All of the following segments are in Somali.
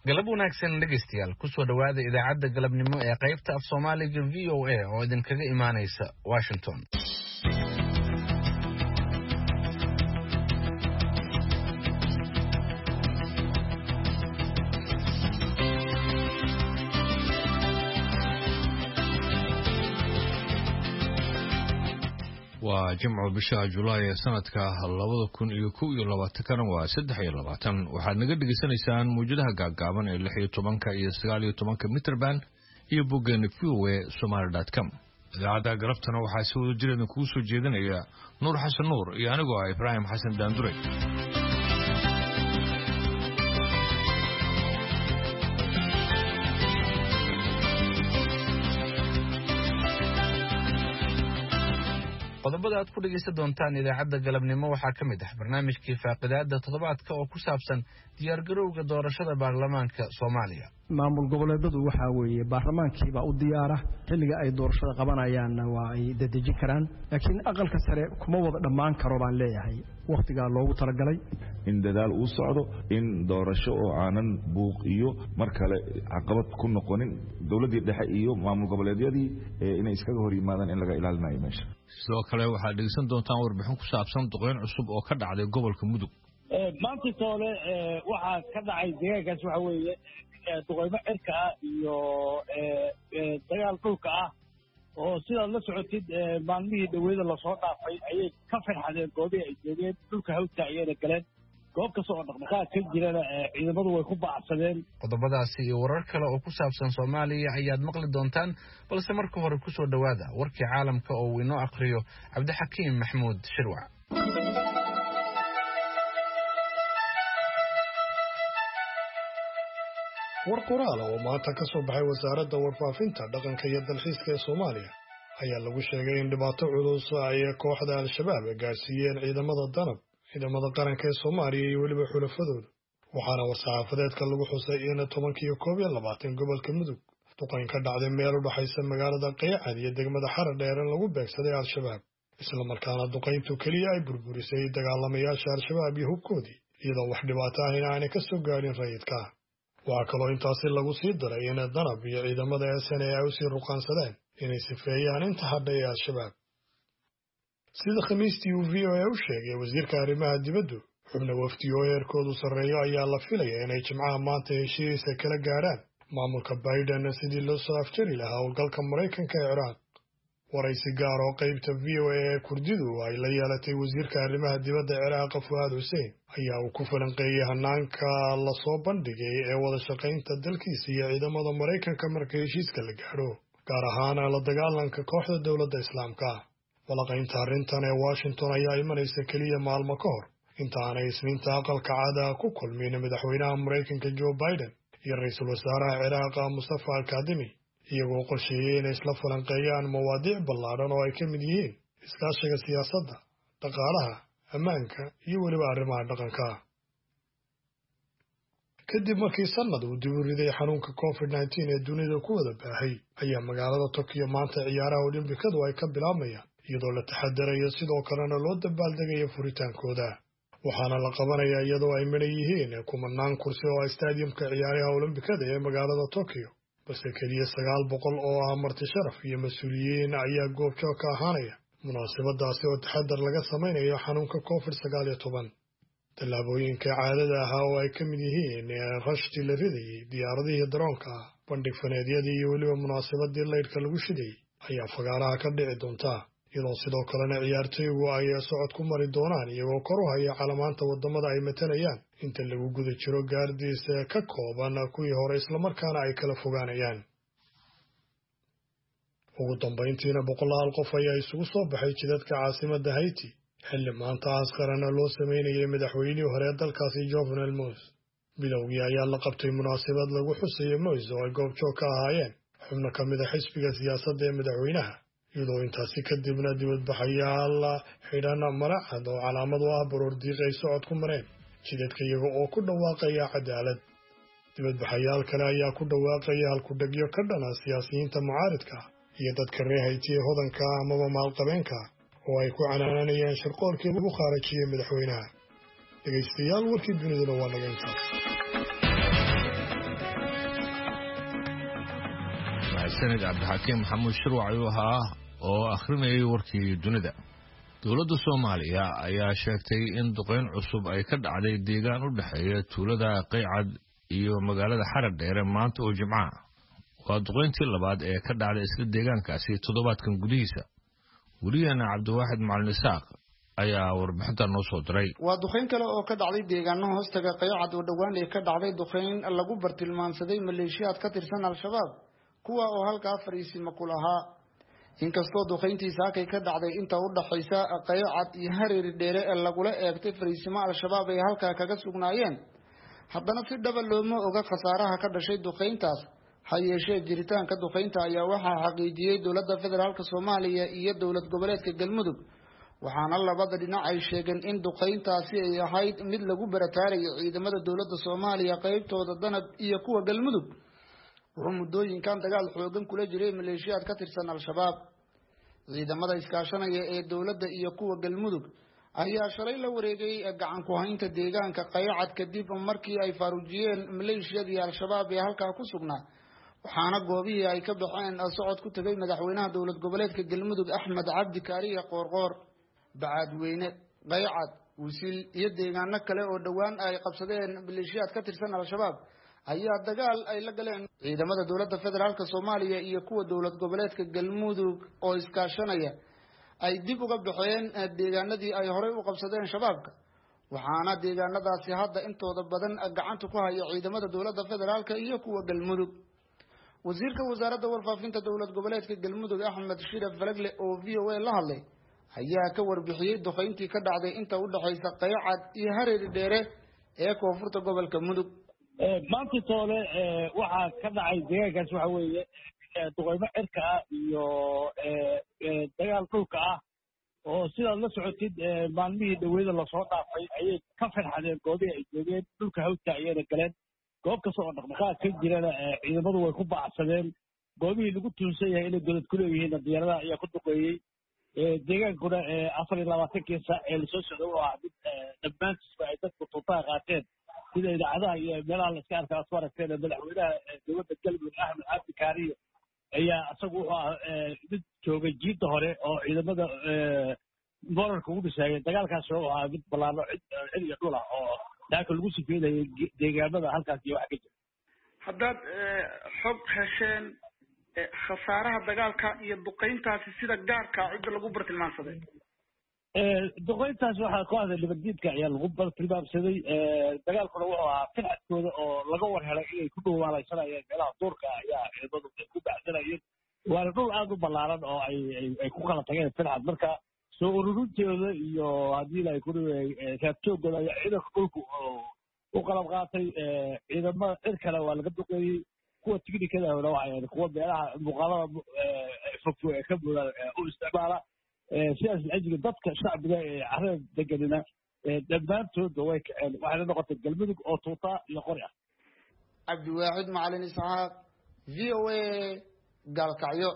galab wanaagsan dhegeystayaal ku soo dhawaada idaacadda galabnimo ee qaybta af Soomaaliga VOA oo idinkaga imaanaysa Washington. waa jimco bisha July sanadka 2021 waa 23 waxaad naga dhageysanaysaan muujadaha gaagaaban ee 16 iyo 19 mitir band iyo boggeena voasomali.com. idaacadda galabtana waxaa si wada jir idin kugu soo jeedinaya Nuur Xasan Nuur iyo anigoo ah Ibraahim Xasan Daandure. qodobada aad ku dhageysan doontaan idaacadda galabnimo waxaa ka mid ah barnaamijkii faaqidaada toddobaadka oo ku saabsan diyaar garowga doorashada baarlamaanka Soomaaliya. maamul goboleedadu waxa weeye baarlamaankii baa u diyaara xilliga ay doorashada qabanayaanna waa ay dadejin karaan laakiin aqalka sare kuma wada dhammaan karo baan leeyahay waqtiga loogu talagalay in dadaal uu socdo in doorasho oo aanan buuq iyo mar kale caqabad ku noqonin dawladda dhexe iyo maamul goboleedyadii inay iskaga hor yimaadaan in laga ilaalinayo meesha. sidoo kale waxaad dhegeysan doontaan warbixin ku saabsan duqeyn cusub oo ka dhacday gobolka Mudug. maanta toole waxaa ka dhacay deegaankaas waxa weeye duqeymo cirka ah iyo dagaal dhulka ah oo sidaad la socotid maalmihii dhaweeda lasoo dhaafay ayay ka farxadeen goobihii ay joogeen dhulka hawdka ayayna galeen goob kasta oo dhaqdhaqaaq ka jirana ciidamadu way ku baacsadeen. qodobadaasi iyo warar kale oo ku saabsan Soomaaliya ayaad maqli doontaan balse marka hore ku soo dhawaada warkii caalamka oo uu inoo akhriyo Cabdixakiim Maxmuud Shirwac. war qoraal oo maanta ka soo baxay wasaaradda warfaafinta dhaqanka iyo dalxiiska ee Soomaaliya ayaa lagu sheegay in dhibaato culus ay kooxda Al-Shabaab gaarsiiyeen ciidamada danab ciidamada qaranka ee Soomaaliya iyo waliba xulafadooda waxaana war-saxaafadeedka lagu xusay in 11 gobolka Mudug duqeyn ka dhacday meel u dhaxaysa magaalada Qeexad iyo degmada Xaradheer lagu beegsaday Al-Shabaab isla markaana duqeyntu kaliya ay burburisay dagaalamayaasha Al-Shabaab iyo hubkoodii iyadoo wax dhibaato ah aanay ka soo gaarin rayidka. waxaa kaloo intaasi lagu sii daray in danab iyo ciidamada SNA ay u sii ruqaansadeen inay sifeeyaan inta hadhay ee Al-Shabaab. sida khamiistii uu VOA u sheegay wasiirka arrimaha dibadda xubno wafdi oo heerkoodu sarreeyo ayaa la filaya inay jimcaha maanta heshiisa kala gaaraan maamulka Biden sidii loo soo afjari lahaa howlgalka Maraykanka ee Ciraaq. waraysi gaar oo qaybta VOA ee Kurdidu ay la yeelatay wasiirka arrimaha dibadda Ciraaq Fuad Hussein ayaa uu ku falanqeeyay hanaanka la soo bandhigay ee wada shaqaynta dalkiisa iyo ciidamada Maraykanka marka heshiiska la gaaro gaar ahaan la dagaalanka kooxda dowladda Islaamka. walaqaynta arrintan ee Washington ayaa imanaysa kaliya maalmo ka hor inta aanay Isniinta aqalka caada ku kulmin madaxweynaha Maraykanka Joe Biden iyo ra'iisul wasaaraha Ciraaq Mustafa Al-Kadhimi iyagoo qorsheeyay inay isla falanqeeyaan mawaadiic ballaadhan oo ay ka mid yihiin iskaashiga siyaasadda, dhaqaalaha, ammaanka iyo weliba arrimaha dhaqanka. kadib markii sanad uu dib u riday xanuunka COVID-19 ee dunida ku wada baahay ayaa magaalada Tokyo maanta ciyaaraha Olimbikadu ay ka bilaabayaan iyadoo la taxadarayo sidoo kalena loo dabaaldegayo furitaankooda waxaana la qabanayaa iyadoo ay midhan yihiin kumanaan kursi oo stadiumka ciyaaraha Olimbikada ee magaalada Tokyo balse kaliya 900 oo ah marti sharaf iyo mas'uuliyiin ayaa goobjoog ka ahaanaya munaasabadaasi oo taxadar laga samaynayo xanuunka COVID-19. tallaabooyinka caadada ahaa oo ay ka mid yihiin rashti la ridayay diyaaradihii daroonka bandhig faneedyadii iyo weliba munaasabadii laydhka lagu shidayay ayaa fagaaraha ka dhici doonta iyadoo sidoo kalena ciyaartoygu ay socod ku mari doonaan iyagoo kor u haya calamaanta wadamada ay matalayaan inta lagu guda jiro gaardiis ka kooban kuwii hore islamarkaana ay kala fogaanayaan. ugu dambayntiina 100 qof ayaa isugu soo baxay jidadka caasimadda Haiti xilli maanta askarana loo sameynayay madaxweynihii hore dalkaasi Jovenel Moise. bilowgii ayaa la qabtay munaasabad lagu xusayay Moise oo ay goobjoog ka ahaayeen xubno ka mid ah xisbiga siyaasadda ee madaxweynaha iyadoo intaasi kadibna dibadbaxayaal xidhan maracad oo calaamad u ah baroor diiqay socod ku mareen jidadka iyaga oo ku dhawaaqaya cadaalad. dibadbaxayaal kale ayaa ku dhawaaqaya halku-dhegyo ka dhana siyaasiyiinta mucaaridka iyo dadka reer Hayti ee hodanka amaba maalqabeenka oo ay ku canaananayaan shirqoolkii lagu khaarajiyay madaxweynaha. dhegaystayaal warkii duniduna waa naga intaas. mahadsanid cabdixakiim maxamuud shirwac ayuu ahaa oo akhrinayay warkii dunida. dowladda Soomaaliya ayaa sheegtay in duqeyn cusub ay ka dhacday deegaan u dhaxeeya tuulada Qaycad iyo magaalada Xaradheere maanta oo Jimcaha. waa duqeyntii labaad ee ka dhacday isla deegaankaasi toddobaadkan gudihiisa. wariyaheena Cabdiwaaxid Macalin Isaaq ayaa warbixinta noo soo diray. waa duqeyn kale oo ka dhacday deegaano hoostaga Qaycad oo dhawaan ay ka dhacday duqeyn lagu bartilmaamsaday maleeshiyaad ka tirsan Al-Shabaab kuwa oo halka fariisimo ku lahaa. inkastoo duqeyntii saakay ka dhacday inta u dhaxaysa Qaycad iyo Hareerdheere ee lagula eegtay fariisimo Al-Shabaab ay halka kaga sugnaayeen, haddana si dhab looma oga khasaaraha ka dhashay duqeyntaas. ha yeeshee jiritaanka duqeynta ayaa waxaa xaqiijiyay dowladda federaalka Soomaaliya iyo dowlad goboleedka Galmudug, waxaana labada dhinac ay sheegeen in duqeyntaasi ay ahayd mid lagu barataarayo ciidamada dowladda Soomaaliya qaybtooda Danab iyo kuwa Galmudug. wuxuu muddooyinkan dagaal xoogan kula jiray maleeshiyaad ka tirsan Al-Shabaab. ciidamada iskaashanaya ee dowladda iyo kuwa Galmudug ayaa shalay la wareegay gacan ku haynta deegaanka Qaycad kadib markii ay faarujiyeen maleeshiyadii Al-Shabaab ee halkaa ku sugnaa, waxaana goobihii ay ka baxeen socod ku tagay madaxweynaha dowlad goboleedka Galmudug Axmed Cabdi Kaariye Qoorqoor. Bacadweyne, Qaycad, Wisil iyo deegaano kale oo dhawaan ay qabsadeen maleeshiyaad ka tirsan Al-Shabaab ayaa dagaal ay la galeen ciidamada dowladda federaalka Soomaaliya iyo kuwa dowlad goboleedka Galmudug oo iskaashanaya ay dib uga baxeen deegaanadii ay horey u qabsadeen shabaabka, waxaana deegaanadaasi hadda intooda badan gacanta ku haya ciidamada dowladda federaalka iyo kuwa Galmudug. wasiirka wasaaradda warfaafinta dowlad goboleedka Galmudug Axmed Shiraf Falagle oo VOA la hadlay ayaa ka warbixiyay duqeyntii ka dhacday inta u dhaxaysa Qaycad iyo Hareerdheere ee koonfurta gobolka Mudug. maanta toole waxaa ka dhacay deegaankaas waxa weeye duqeymo cirka ah iyo dagaal dhulka ah oo sidaad la socotid maalmihii dhaweeda lasoo dhaafay ayay ka farxadeen goobihii ay joogeen dhulka hawdka ayayna galeen. goob kasta oo dhaqdhaqaaq ka jirana ciidamadu way ku bacsadeen. goobihii lagu tuunsan yahay inay dowlad ku leeyihiin diyaaradaha ayaa ku duqeeyey. deegaankuna 24 saac ee lasoo socday oo ah mid dhammaantiisba ay dadku tuutaa qaateen sida idaacadaha iyo meelaha la iska arkaa soo aragteen. madaxweynaha dowladda Galmudug Axmed Cabdi Kaariye ayaa isagu wuxuu ahaa mid joogay jiidda hore oo ciidamada boorarka ugu dhisayay. dagaalkaas oo ahaa mid ballaano cid iyo dhul ah oo laakiin lagu sifeynayay deegaamada halkaas iyo wax ka jira. haddaad xog hesheen khasaaraha dagaalka iyo duqeyntaasi sida gaarka cidda lagu bartilmaamsaday? duqeyntaas waxaa kooxda nabaddiidka ayaa lagu bartilmaamsaday. dagaalkuna wuxuu ahaa firxadkooda oo laga war helay inay ku dhowaalaysanayeen meelaha duurka ayaa ciidamadu ay ku baxsanayeen. waana dhul aada u ballaaran oo ay ku kala tageen firxad. marka soo ururintooda iyo haddii ay ku raabtoogooda ayaa ciidanka dhulku u qalab qaatay. ciidamada cirkale waa laga duqeeyey. kuwa tignikadahona waxay kuwa meelaha muuqaalada fogfog ee ka mudan u isticmaala. sidaas lajiga dadka shacbiga ee carada deganina dhammaantoodba way kaceen. waxayna noqotay Galmudug oo tuutaa iyo qori ah. Cabdiwaaxid Macalin Isaaq, VOA, Gaalkacyo.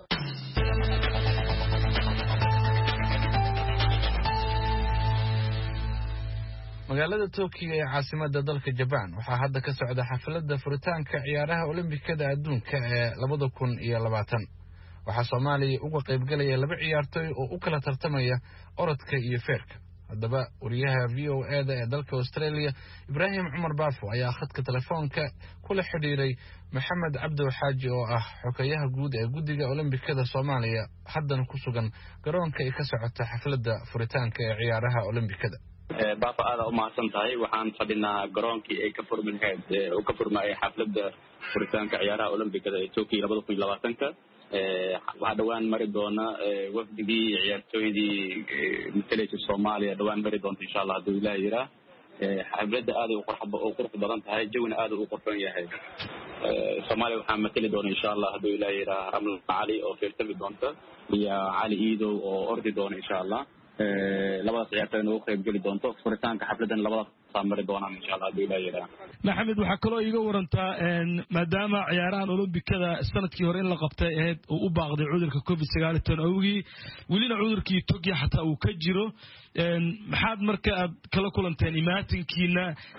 magaalada Tokyo ee caasimadda dalka Japan waxaa hadda ka socda xafladda furitaanka ciyaaraha Olombikada adduunka ee 2020. waxaa Soomaaliya uga qaybgalaya 2 ciyaartoy oo u kala tartamaya orodka iyo feerka. haddaba wariyaha VOA-da ee dalka Australia Ibrahim Cumar Baafo ayaa khadka telefoonka kula xiriiray Maxamed Cabdi Xaaji oo ah xogayaha guud ee guddiga Olombikada Soomaaliya haddana ku sugan garoonka ay ka socota xafladda furitaanka ee ciyaaraha Olombikada. Baafo aad u mahadsan tahay. waxaan fadhinaa garoonkii ay ka furmayay xafladda furitaanka ciyaaraha Olombikada ee Tokyo 2020. waxaa dhawaan mari doona wafdigii ciyaartooydii mataleysa Soomaaliya dhawaan mari doonta insha Allah hadduu Ilaahay yiraa. xafladda aad u qurux badan tahay, jawina aad u qurxoon yahay. Soomaaliya waxaa matali doona insha Allah hadduu Ilaahay yiraa Ramla Cali oo feertami doonta iyo Cali Iidow oo ordi doona insha Allah. labadaas ciyaartooyna uga qayb geli doonto furitaanka xafladan labadaas mari doonaan insha Allah hadduu Ilaahay yiraa. Maxamed, waxaa kaloo iiga warantaa maadaama ciyaarahan Olombikada sanadkii hore in la qabtay ahayd uu u baaqday cudurka COVID-19 awgii, welina cudurkii Tokyo xataa uu ka jiro, maxaad marka aad kala kulanteen imaatinkiina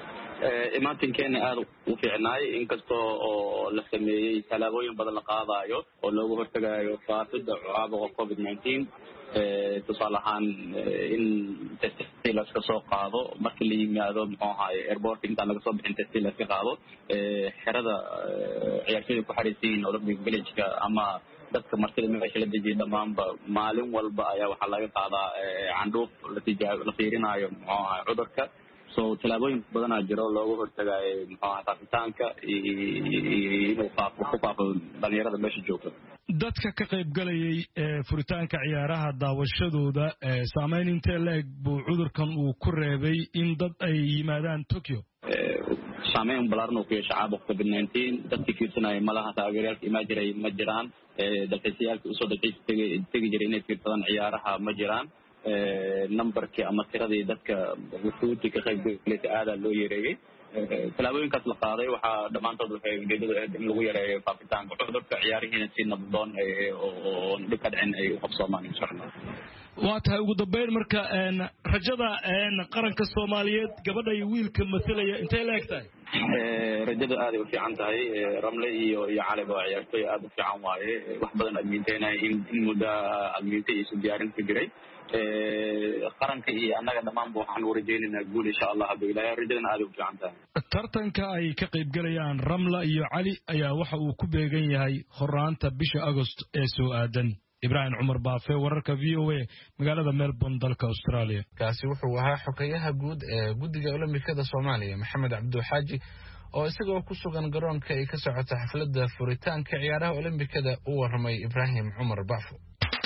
imaatinkeena aada u fiicnaay inkastoo oo la sameeyey tallaabooyin badan la qaadayo oo looga hortagayo faafida caabuqa COVID-19 tusaale ahaan in testi laska soo qaado markii la yimaado muxuu ahaay airport intaan laga soo bixin testi laska qaado xerada ciyaartooyda ku xariisiin Olympic Village-ka ama dadka martida meesha la dejiyo dhammaanba maalin walba ayaa waxaa laga qaadaa candhuuf la fiirinayo muxuu ahaay cudurka so tallaabooyin badanaa jiro looga hortagayo muxuu ahaay faafitaanka inuu ku faafo dhalinyarada meesha joogta dadka ka qayb galayay furitaanka ciyaaraha daawashadooda saameyn intee la-eg buu cudurkan uu ku reebay in dad ay yimaadaan Tokyo saameyn balaaran oo ku yeeshay caabuqa COVID-19 dadkii fiirsanaya malaha taageerayaalka imaa jiray ma jiraan dalxiisayaalka usoo tegi jiray inay fiirsadaan ciyaaraha ma jiraan numberkii ama tiradii dadka wuxuuti ka qayb galaysa aadaa loo yareeyey tallaabooyinkaas la qaaday waxaa dhammaantood waxay ujeedadu ahayd in lagu yareeyo faafitaanka cudurka ciyaarihiina si nabdoon oo dhib ka dhicin ay u qabsoomaan insha allah waa tahay ugu dambeyn marka rajada qaranka Soomaaliyeed gabadha iyo wiilka matalaya intee la eg tahay rajada aad u fiican tahay Ramle iyo Cali waa ciyaartooy aad u fiican waaye wax badan admiinteynay in muddo admiintay isu diyaarin ku jiray qaranka iyo annaga dhammaanba waxaan u rajaynaynaa guul insha allah hadduu ilaahay rajadana aad u fiican tahay tartanka ay ka qayb galayaan Ramla iyo Cali ayaa waxa uu ku beegan yahay horaanta bisha Agost ee soo aadan Ibrahim Umar Baafe wararka VOA magaalada Melbourne dalka Australia kaasi wuxuu ahaa xogayaha guud ee guddiga Olombikada Soomaaliya Maxamed Cabdi Xaaji oo isagoo ku sugan garoonka ay ka socoto xafladda furitaanka ciyaaraha Olombikada u warramay Ibrahim Umar Baafe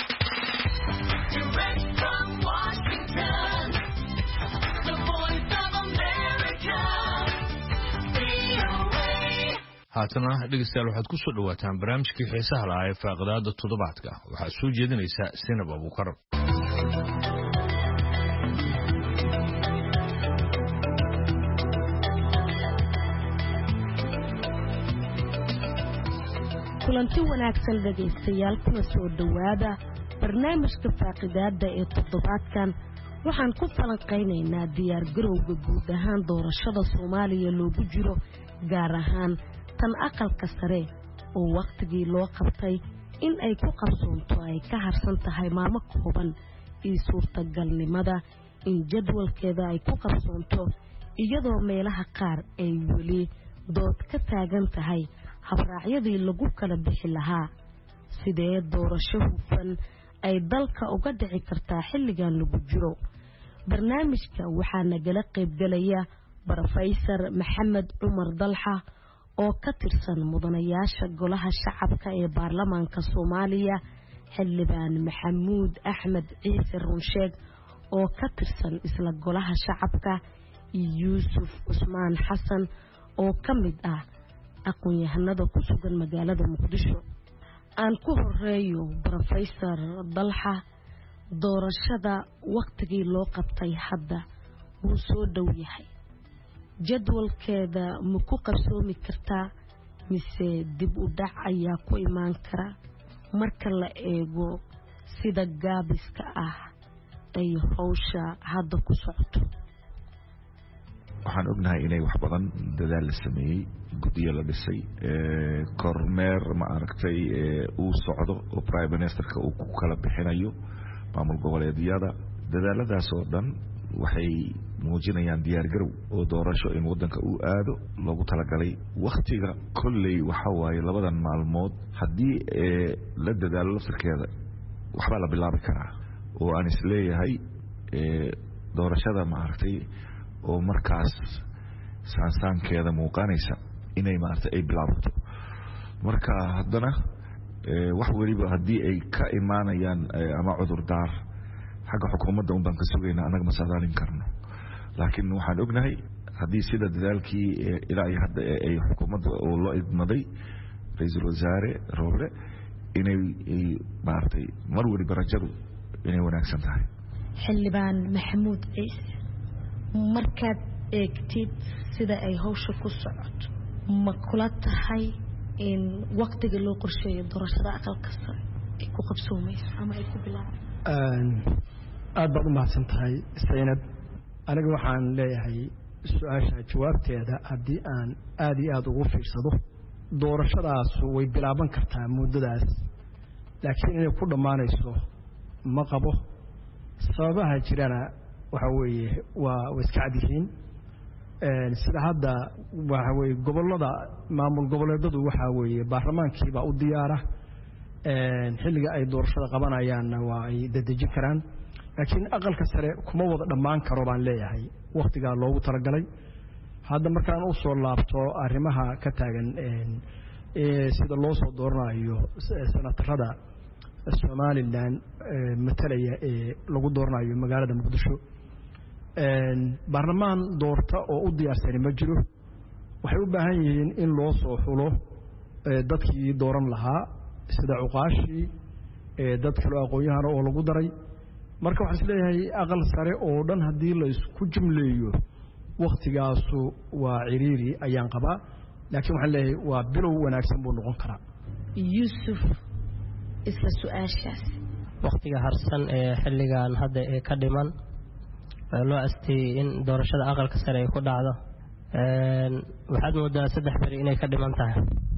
haatana dhegeystayaal waxaad ku soo dhawaataan barnaamijkii xiisaha lahaa ee faaqidaada toddobaadka waxaa soo jeedinaysa Sinab Abuukar kulanti wanaagsan dhegeystayaal kuna soo dhawaada barnaamijka faaqidaada ee toddobaadkan waxaan ku falanqaynaynaa diyaar garowga guud ahaan doorashada Soomaaliya loogu jiro gaar ahaan tan aqalka sare oo waqtigii loo qabtay in ay ku qabsoonto ay ka harsan tahay maalmo kooban iyo suurtagalnimada in jadwalkeeda ay ku qabsoonto iyadoo meelaha qaar ay weli dood ka taagan tahay habraacyadii lagu kala bixi lahaa sidee doorasho hufan ay dalka uga dhici kartaa xilligan lagu jiro barnaamijka waxaa nagala qaybgalaya Professor Maxamed Umar Dalxa oo ka tirsan mudanayaasha golaha shacabka ee baarlamaanka Soomaaliya xildhibaan Maxamuud Axmed Ciise Runsheeg oo ka tirsan isla golaha shacabka Yuusuf Usmaan Xasan oo ka mid ah aqoon-yahanada ku sugan magaalada Muqdisho aan ku horeeyo Professor Dalxa doorashada waqtigii loo qabtay hadda wuu soo dhow yahay jadwalkeeda ma ku qabsoomi kartaa mise dib u dhac ayaa ku imaan kara marka la eego sida gaabiska ah ay hawsha hadda ku socoto waxaan ognahay inay wax badan dadaal la sameeyey guddiyo la dhisay kormeer ma aragtay uu socdo oo prime ministerka uu ku kala bixinayo maamul goboleedyada dadaaladaas oo dhan waxay muujinayaan diyaar garow oo doorasho in wadanka uu aado loogu talagalay waqtiga kolley waxa waaye labadan maalmood haddii la dadaalo laftirkeeda waxbaa la bilaabi karaa oo aan isleeyahay doorashada maaragtay oo markaas saansaankeeda muuqanaysa inay maaragtay ay bilaabato marka haddana wax weliba haddii ay ka imaanayaan ama cudurdaar xagga xukuumadda un baan ka sugaynaa annaga ma saadaalin karno laakiin waxaan ognahay haddii sida dadaalkii ilaa iyo hadda ay xukuumadda oo loo idmaday ra-iisul wasaare Roble inay maaragtay mar weliba rajadu inay wanaagsan tahay xildhibaan Maxamuud Ciise markaad eegtid sida ay hawsha ku socoto ma kula tahay in waqtiga loo qorsheeyo doorashada aqalka sare ay ku qabsoomayso ama ay ku bilaabaan aad baad u mahadsan tahay Saynab aniga waxaan leeyahay su-aasha jawaabteeda haddii aan aada iyo aada ugu fiirsado doorashadaas way bilaaban kartaa muddadaas laakiin inay ku dhammaanayso ma qabo sababaha jirana waxa weeye waa iska cad yihiin sida hadda waxa weeye gobollada maamul goboleedadu waxa weeye baarlamaankiibaa u diyaara xilliga ay doorashada qabanayaanna waa ay dedejin karaan laakiin aqalka sare kuma wada dhammaan karo baan leeyahay wakhtigaa loogu talagalay hadda markaan u soo laabto arrimaha ka taagan sida loo soo dooranayo senatarada somalilan matalaya ee lagu dooranayo magaalada muqdisho baarlamaan doorta oo u diyaarsani ma jiro waxay u baahan yihiin in loo soo xulo dadkii dooran lahaa sida cuqaashii dad kaloo aqoon-yahana oo lagu daray marka waxaan isleeyahay aqal sare oo dhan haddii la isku jumleeyo wakhtigaasu waa ciriiri ayaan qabaa laakiin waxaan leeyahay waa bilow wanaagsan buu noqon karaa yuusuf isla su-aashaas wakhtiga harsan ee xilligan hadda ee ka dhiman loo asteeyey in doorashada aqalka sare ay ku dhacdo waxaad moodaa 3 beri inay ka dhiman tahay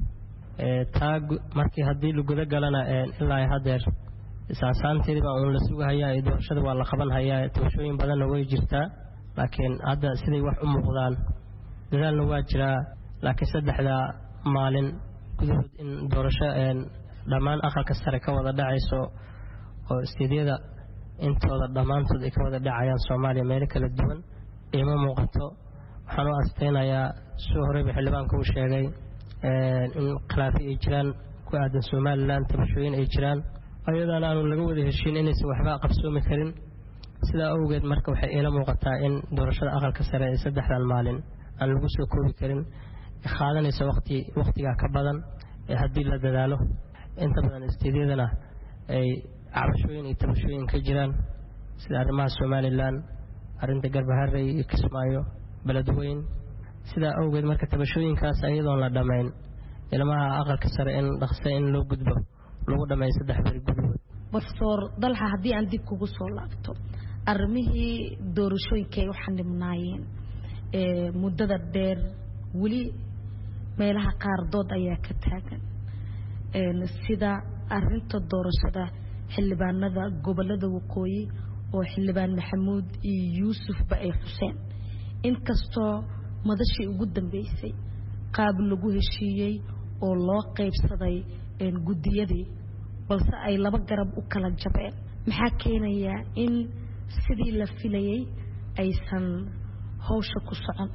taa markii haddii la guda galana ilaa hadeer isaasaanteedii baa uun la sugahayaa doorashada waa la qaban hayaa tabashooyin badanna way jirtaa laakiin hadda siday wax u muuqdaan dadaalna waa jiraa laakiin 3 maalin gudahood in doorasho dhammaan aqalka sare ka wada dhacayso oo isteediyada intooda dhammaantood ay ka wada dhacayaan Soomaaliya meel kala duwan ima muuqato waxaan u asteynayaa soo horeyba xildhibaanku uu sheegay in khilaafi ay jiraan ku aadan Somaliland tabashooyin ay jiraan ayadana aanu laga wada heshiin inaysan waxba qabsoomi karin sida awgeed marka waxay ila muuqataa in doorashada aqalka sare ee 3 maalin aan lagu soo koobi karin qaadanaysa waqtiga ka badan ee haddii la dadaalo inta badan isteediyadana ay cabashooyin iyo tabashooyin ka jiraan sida arrimaha Somaliland arrinta Garbaharey iyo Kismaayo beledweyn sida awgeed marka tabashooyinkaas ayadoon la dhameyn ilmaha aqalka sare in dhaqso in loo gudbo lagu dhameeyo 3 beri gudahood Professor Dalha haddii aan dib kugu soo laabto arrimihii doorashooyinka ay waxaan dhimnaayeen muddada dheer weli meelaha qaar dood ayaa ka taagan sida arrinta doorashada xildhibaanada gobolada waqooyi oo xildhibaan Maxamuud iyo Yuusuf ba ay xuseen inkastoo madashii ugu dambeysay qaab lagu heshiiyey oo loo qaybsaday gudiyadii balse ay laba garab u kala jabeen maxaa keenaya in sidii la filayay aysan hawsha ku socon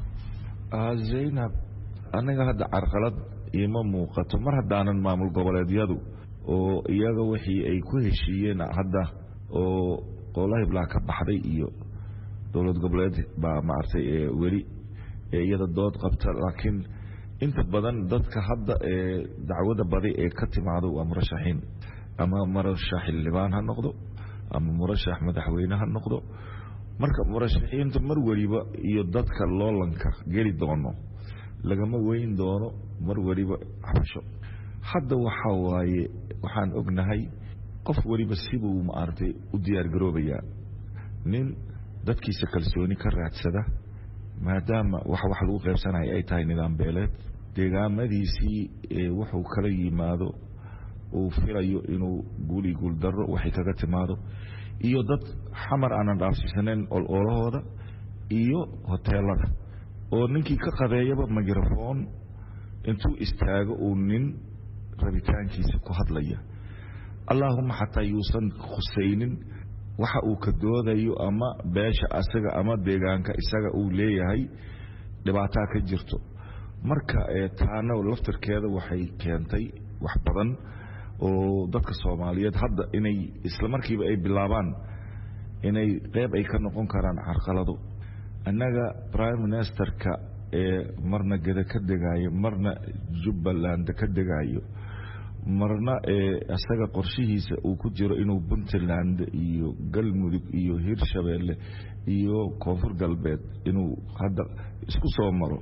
Zainab aniga hadda carqalad ima muuqato mar haddaanan maamul goboleedyadu oo iyaga wixii ay ku heshiiyeen hadda oo qolaha ibla ka baxday iyo dowlad goboleed baa maartay weli iyada dood qabta laakiin inta badan dadka hadda dacwada badi ee ka timaado waa murashaxiin ama murashax xildhibaan ha noqdo ama murashax madaxweyne ha noqdo marka murashaxiinta mar waliba iyo dadka loolanka geli doono lagama weyn doono mar waliba xabasho hadda waxa waaye waxaan ognahay qof waliba sibuu maartay u diyaar garoobaya nin dadkiisa kalsooni ka raadsada maadaama wax lagu qaybsanayo ay tahay nidaam beeleed deegaamadiisii wuxuu kala yimaado uu filayo inuu guul darro waxay kaga timaado iyo dad xamar aanan dhaafsiisanayn ololahooda iyo hoteelada oo ninkii ka qabeeyaba mikrofon intuu istaago uu nin rabitaankiisa ku hadlaya allahumma hatta yuusan khusaynin waxa uu ka doodayo ama beesha asaga ama deegaanka isaga uu leeyahay dhibaato ka jirto marka taana laftirkeeda waxay keentay wax badan oo dadka Soomaaliyeed hadda inay isla markiiba ay bilaabaan inay qayb ay ka noqon karaan carqalado annaga prime ministerka marna gada ka degayo marna Jubbaland ka degayo marna asaga qorshihiisa uu ku jiro inuu Puntland iyo Galmudug iyo Hirshabeelle iyo Koonfur Galbeed inuu hadda isku soo maro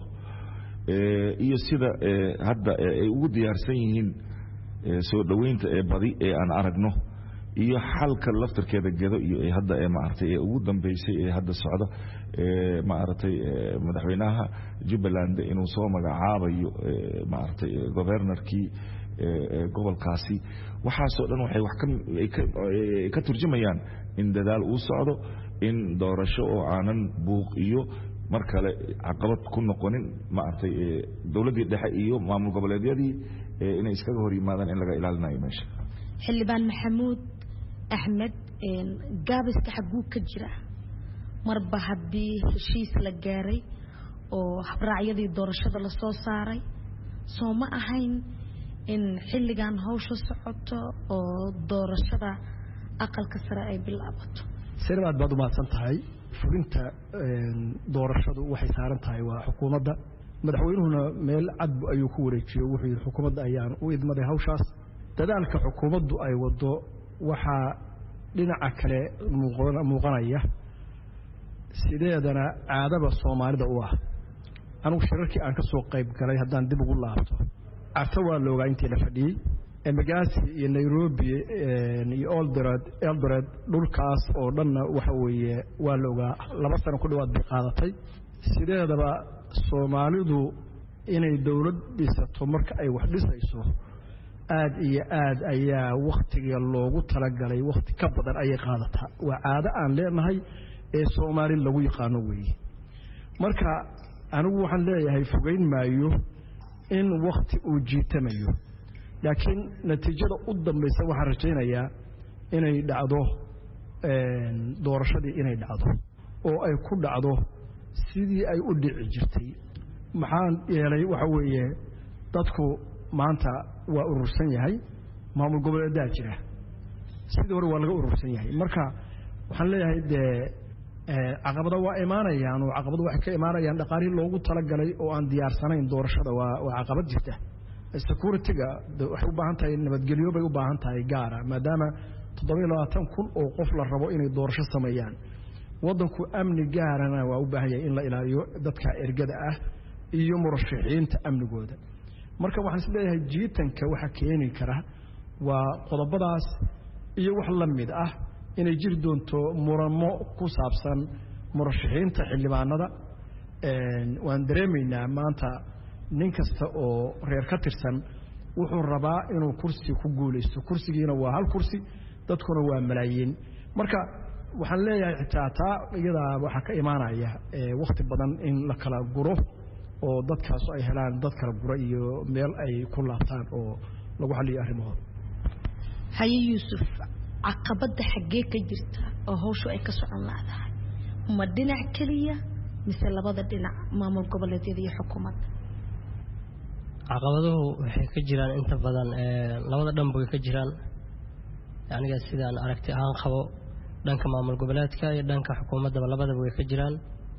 iyo sida hadda ay ugu diyaarsan yihiin soo dhaweynta badi aan aragno iyo xalka laftarkeeda gedo iyo hadda maaragtay ugu dambeysay hadda socdo maaragtay madaxweynaha Jubbaland inuu soo magacaabayo maaragtay governorkii gobolkaasi waxaasoo dhan waxay wax ka turjumayaan in dadaal uu socdo in doorasho oo aanan buuq iyo mar kale caqabad ku noqonin maaragtay dawladii dhexe iyo maamul goboleedyadii inay iskaga hor yimaadaan in laga ilaalinayo meesha. xildhibaan maxamuud axmed gaabiska xaguu ka jira marba haddii heshiis la gaaray oo habraacyadii doorashada la soo saaray soo ma ahayn in xilligan hawsha socoto oo doorashada aqalka sare ay bilaabato. sirbaad baad u mahadsan tahay. fulinta doorashadu waxay saaran tahay waa xukuumadda. madaxweynuhuna meel cad ayuu ku wareejiyay wuxuu yidhi xukuumadda ayaan u idmaday hawshaas. dadaalka xukuumaddu ay wado waxaa dhinaca kale muuqanaya sideedana caadaba Soomaalida u ah. anigu shirarkii aan ka soo qayb galay haddaan dib ugu laabto carta waa loogaa intii la fadhiyey Embagasi iyo Nairobi iyo Eldoret dhulkaas oo dhanna waxa weeye waa loogaa 2 sano ku dhawaad bay qaadatay. sideedaba Soomaalidu inay dawlad dhisato marka ay wax dhisayso aad iyo aad ayaa waqtiga loogu talagalay waqti ka badan ayay qaadataa. waa caado aan leenahay ee Soomaali lagu yaqaano weeye. marka anigu waxaan leeyahay fogeyn maayo in waqti uu jiitamayo laakiin natiijada u dambaysa waxaan rajaynayaa inay dhacdo doorashadii inay dhacdo oo ay ku dhacdo sidii ay u dhici jirtay. maxaan yeelay waxa weeye dadku maanta waa urursan yahay maamul goboleedaa jira sidii hore waa laga urursan yahay. marka waxaan leeyahay caqabado waa imaanayaan oo caqabado waxay ka imaanayaan dhaqaalihii loogu talagalay oo aan diyaarsanayn doorashada waa caqabad jirta. security-ga waxay u baahan tahay nabadgelyo bay u baahan tahay gaara maadaama 720,000 oo qof la rabo inay doorasho sameeyaan. wadanku amni gaarana waa u baahan yahay in la ilaaliyo dadka ergada ah iyo murashaxiinta amnigooda. marka waxaan is leeyahay jiitanka waxa keeni kara waa qodobadaas iyo wax la mid ah inay jiri doonto muramo ku saabsan murashaxiinta xildhibaanada. waan dareemaynaa maanta nin kasta oo reer ka tirsan wuxuu rabaa inuu kursi ku guuleysto. kursigiina waa hal kursi dadkuna waa malaayiin. marka waxaan leeyahay xitaa taa iyada waxa ka imaanaya waqti badan in la kala guro oo dadkaas ay helaan dad kala gura iyo meel ay ku laabtaan oo lagu xaliyo arrimahooda. haye Yuusuf caqabada xagee ka jirta oo hawshu ay ka socon laadahay ma dhinac kaliya mise labada dhinac maamul goboleedyada iyo xukuumadda? caqabaduhu waxay ka jiraan inta badan labada dhanba way ka jiraan. aniga sidaan aragti ahaan qabo dhanka maamul goboleedka iyo dhanka xukuumadda labadaba way ka jiraan.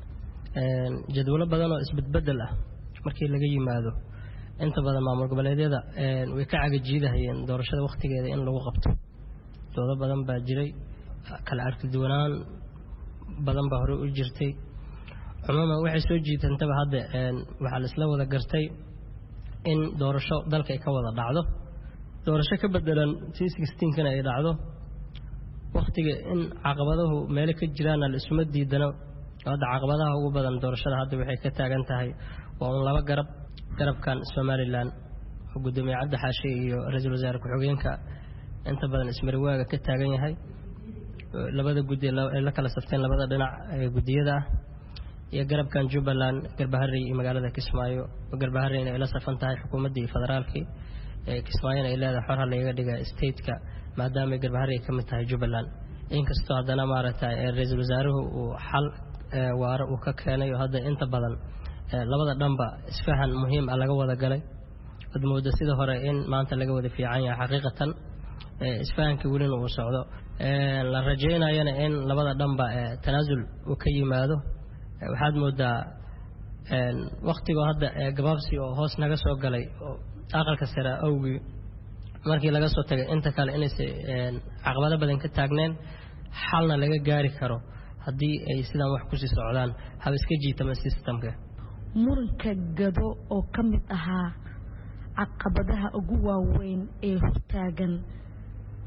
jadwalo badan oo isbedbedel ah markii laga yimaado inta badan maamul goboleedyada way ka cagajiidahayeen doorashada waqtigeeda in lagu qabto. doodo badan baa jiray kala arki duwanaan badan baa hore u jirtay. cumuuman waxay soo jiitantaba hadda waxaa la isla wada gartay in doorasho dalka ay ka wada dhacdo doorasho ka bedelan 16kana ay dhacdo. waqtiga in caqabadahu meel ka jiraan la isuma diidana. hadda caqabadaha ugu badan doorashada hadda waxay ka taagan tahay waa laba garabkan Somaliland oo gudoomiye Cabdi Xaashi iyo ra'iisul wasaare ku-xigeenka inta badan ismarwaaga ka taagan yahay. labada gudi la kala safteen labada dhinac ee gudiyada iyo garabkan Jubbaland Garbaharey iyo magaalada Kismaayo. Garbaharey inay la safan tahay xukuumadda federaalka Kismaayo ay leedahay xor hal laga dhigaa state-ka maadaama Garbaharey ka mid tahay Jubbaland. inkastoo haddana maaragtay ra'iisul wasaaruhu uu xal waara uu ka keenay hadda inta badan labada dhanba isfahan muhiim ah laga wada galay. wadmooda sida hore in maanta laga wada fiican yahay xaqiiqatan isfahankii weli uu socdo. la rajeynayana in labada dhanba tanaasul uu ka yimaado. waxaad moodaa waqtiga hadda gabaabsi oo hoos naga soo galay oo aqalka sare awgii markii laga soo tagay inta kale inay caqabado badan ka taagneen xalna laga gaari karo haddii ay sidaan wax ku sii socdaan haba iska jiitama systemka. muranka gado oo ka mid ahaa caqabadaha ugu waaweyn ee hortaagan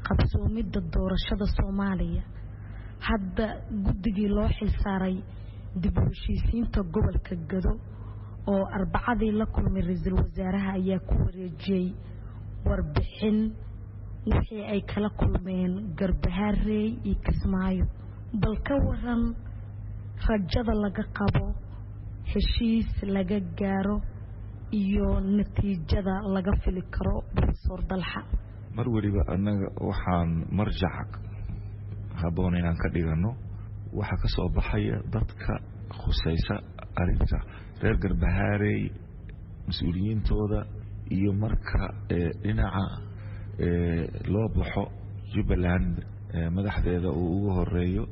qabsoomidda doorashada Soomaaliya hadda guddigii loo xilsaaray dib u heshiisiinta gobolka Gado oo arbacadii la kulmay ra'iisul wasaaraha ayaa ku wareejiyay warbixin wixii ay kala kulmeen Garbaharey iyo Kismaayo bal ka waran rajada laga qabo heshiis laga gaaro iyo natiijada laga fili karo Professor Dalxa mar waliba anaga waxaan marjac haboon inaan ka dhigano waxa ka soo baxaya dadka khusaysa arinta reer Garbaharey mas'uuliyiintooda iyo marka dhinaca loo baxo Jubbaland madaxdeeda uu ugu horeeyo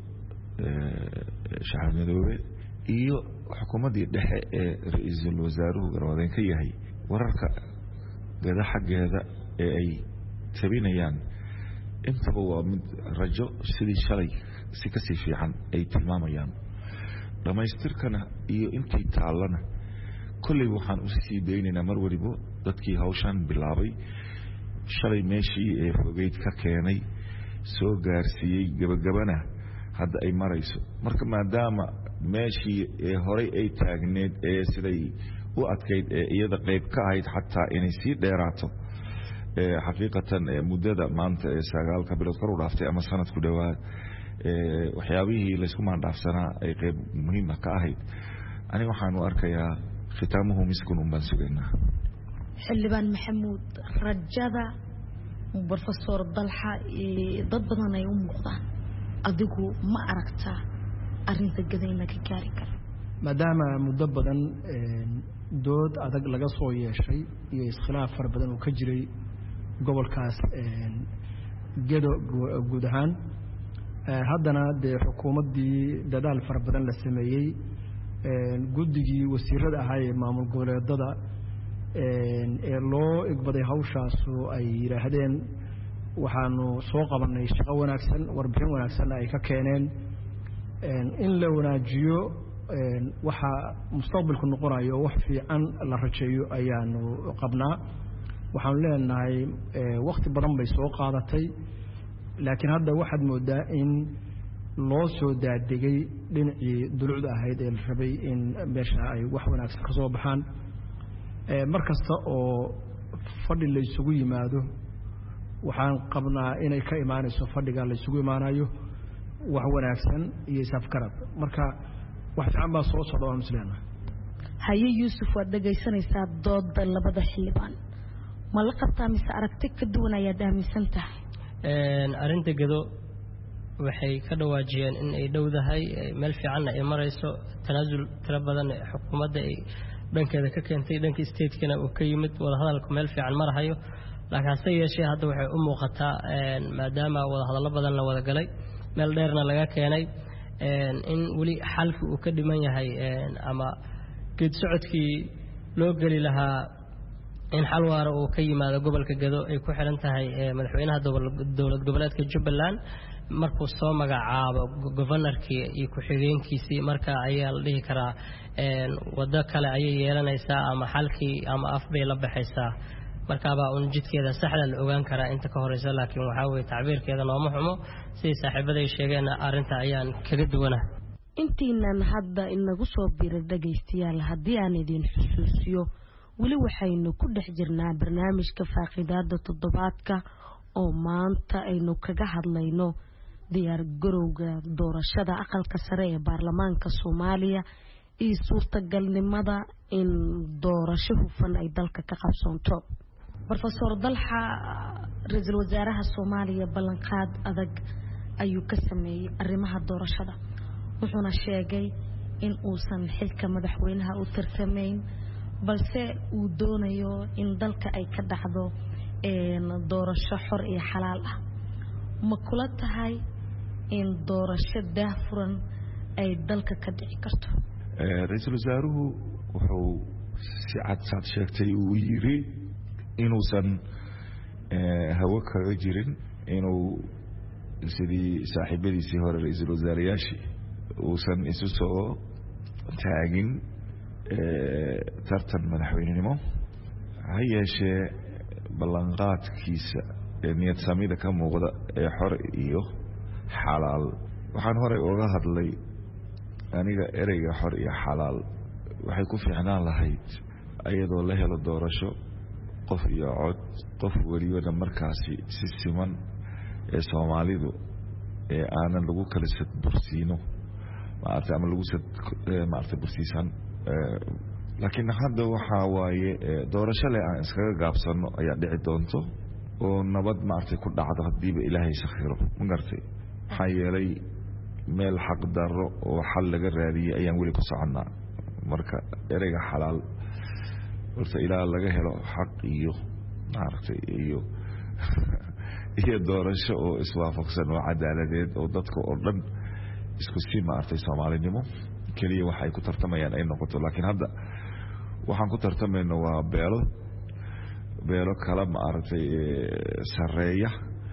shacabnimada iyo xukuumadii dhexe ee ra'iisul wasaaruhu garwadeen ka yahay wararka gada xageeda ee ay tabinayaan intaba waa mid rajo sidii shalay si ka sii fiican ay tilmaamayaan dhamaystirkana iyo intii taalana kulli waxaan u sii deynaynaa mar waliba dadkii hawshan bilaabay shalay meeshii ee fogeyd ka keenay soo gaarsiiyay gabagabana hadda ay marayso marka maadaama meeshii ee horay ay taagneed ee siday u adkayd ee iyada qayb ka ahayd xataa inay sii dheeraato xaqiiqatan muddada maanta ee 9 bilood kor u dhaaftay ama sanad ku dhawaad waxyaabihii la isku maandhaafsanaa ay qayb muhiim ah ka ahayd aniga waxaan u arkayaa khitaamuhu miskun baan sugaynaa xildhibaan maxamuud rajada Professor Dalxa dad badan ay u muuqdaan adigu ma aragtaa arinta gadayna ka gaari kara maadaama muddo badan dood adag laga soo yeeshay iyo iskhilaaf far badan oo ka jiray gobolkaas Gado guud ahaan haddana dee xukuumaddii dadaal far badan la sameeyey guddigii wasiirada ahaa ee maamul goboleedada ee loo igbaday hawshaasu ay yiraahdeen waxaanu soo qabanay shaqo wanaagsan warbixin wanaagsan ay ka keeneen in la wanaajiyo waxa mustaqbalku noqonayo wax fiican la rajeeyo ayaanu qabnaa waxaan leenahay waqti badan bay soo qaadatay laakiin hadda waxaad moodaa in loo soo daadegay dhinacii dulucda ahayd ee la rabay in meesha ay wax wanaagsan ka soo baxaan markasta oo fadhi la isugu yimaado waxaan qabnaa inay ka imaanayso fadhiga la isugu imaanayo wax wanaagsan iyo isafkarad marka wax fiican baa soo socda oo musliina haye Yuusuf waad dhageysanaysaa dooda labada xildhibaan ma la qabtaa mise aragti ka duwan ayaad aaminsan tahay arinta Gado waxay ka dhawaajiyeen in ay dhowdahay meel fiican ay marayso tanaasul tira badan xukuumadda ay dhankeeda ka keentay dhanka state-kana uu ka yimid wada hadalku meel fiican marahayo laakiin hase yeeshee hadda waxay u muuqataa maadaama wada hadallo badan la wada galay meel dheerna laga keenay in wali xalki uu ka dhiman yahay ama geed socodkii loo gali lahaa in xal waara uu ka yimaado gobolka Gado ay ku xiran tahay madaxweynaha dowlad goboleedka Jubbaland markuu soo magacaabo governorkii iyo ku-xigeenkiisii marka ayaa la dhihi karaa wado kale ayay yeelanaysaa ama xalkii ama afbay la baxaysaa markaaba un jidkeeda saxda la ogaan karaa inta ka horeysa laakiin waxa weeye tacbiirkeeda nooma xumo sidii saaxiibaday sheegeen arinta ayaan kaga duwanaa intiinan hadda inagu soo biiray dhageystayaal haddii aan idin xusuusiyo weli waxaynu ku dhex jirnaa barnaamijka faaqidaada toddobaadka oo maanta aynu kaga hadlayno diyaar garowga doorashada aqalka sare ee baarlamaanka Soomaaliya iyo suurtagalnimada in doorasho hufan ay dalka ka qabsoonto Professor Dalxa ra'iisul wasaaraha Soomaaliya ballanqaad adag ayuu ka sameeyay arrimaha doorashada wuxuuna sheegay in uusan xilka madaxweynaha u tartamayn balse uu doonayo in dalka ay ka dhacdo doorasho xor iyo xalaal ah ma kula tahay in doorasho daahfuran ay dalka ka dhici karto ra'iisul wasaaruhu wuxuu si cad sheegtay uu yiri inuusan hawo kaga jirin inuu sidii saaxiibadiisii hore ra'iisul wasaarayaashii uusan isu soo taagin tartan madaxweynenimo ha yeeshee ballanqaadkiisa niyad samida ka muuqda ee xor iyo xalaal waxaan horey uga hadlay aniga ereyga xor iyo xalaal waxay ku fiicnaan lahayd ayadoo la helo doorasho qof iyo cod qof welibana markaasi si siman ee Soomaalidu ee aanan lagu kala sadbursiino maartay ama lagu maartay bursiisan laakiin hadda waxa waaye doorasho leh aan iskaga gaabsano ayaa dhici doonto oo nabad maartay ku dhacdo hadiiba Ilaahay sakhiro ma gartay waxa yeelay meel xaq daro oo xal laga raadiyay ayaan wali ku soconaa marka ereyga xalaal warta ilaa laga helo xaq iyo maartay iyo doorasho oo iswaafaqsan oo cadaaladeed oo dadka oo dhan isku si maartay Soomaalinimo kaliya waxa ay ku tartamayaan ay noqoto laakiin hadda waxaan ku tartamayno waa beelo kala maartay sareeya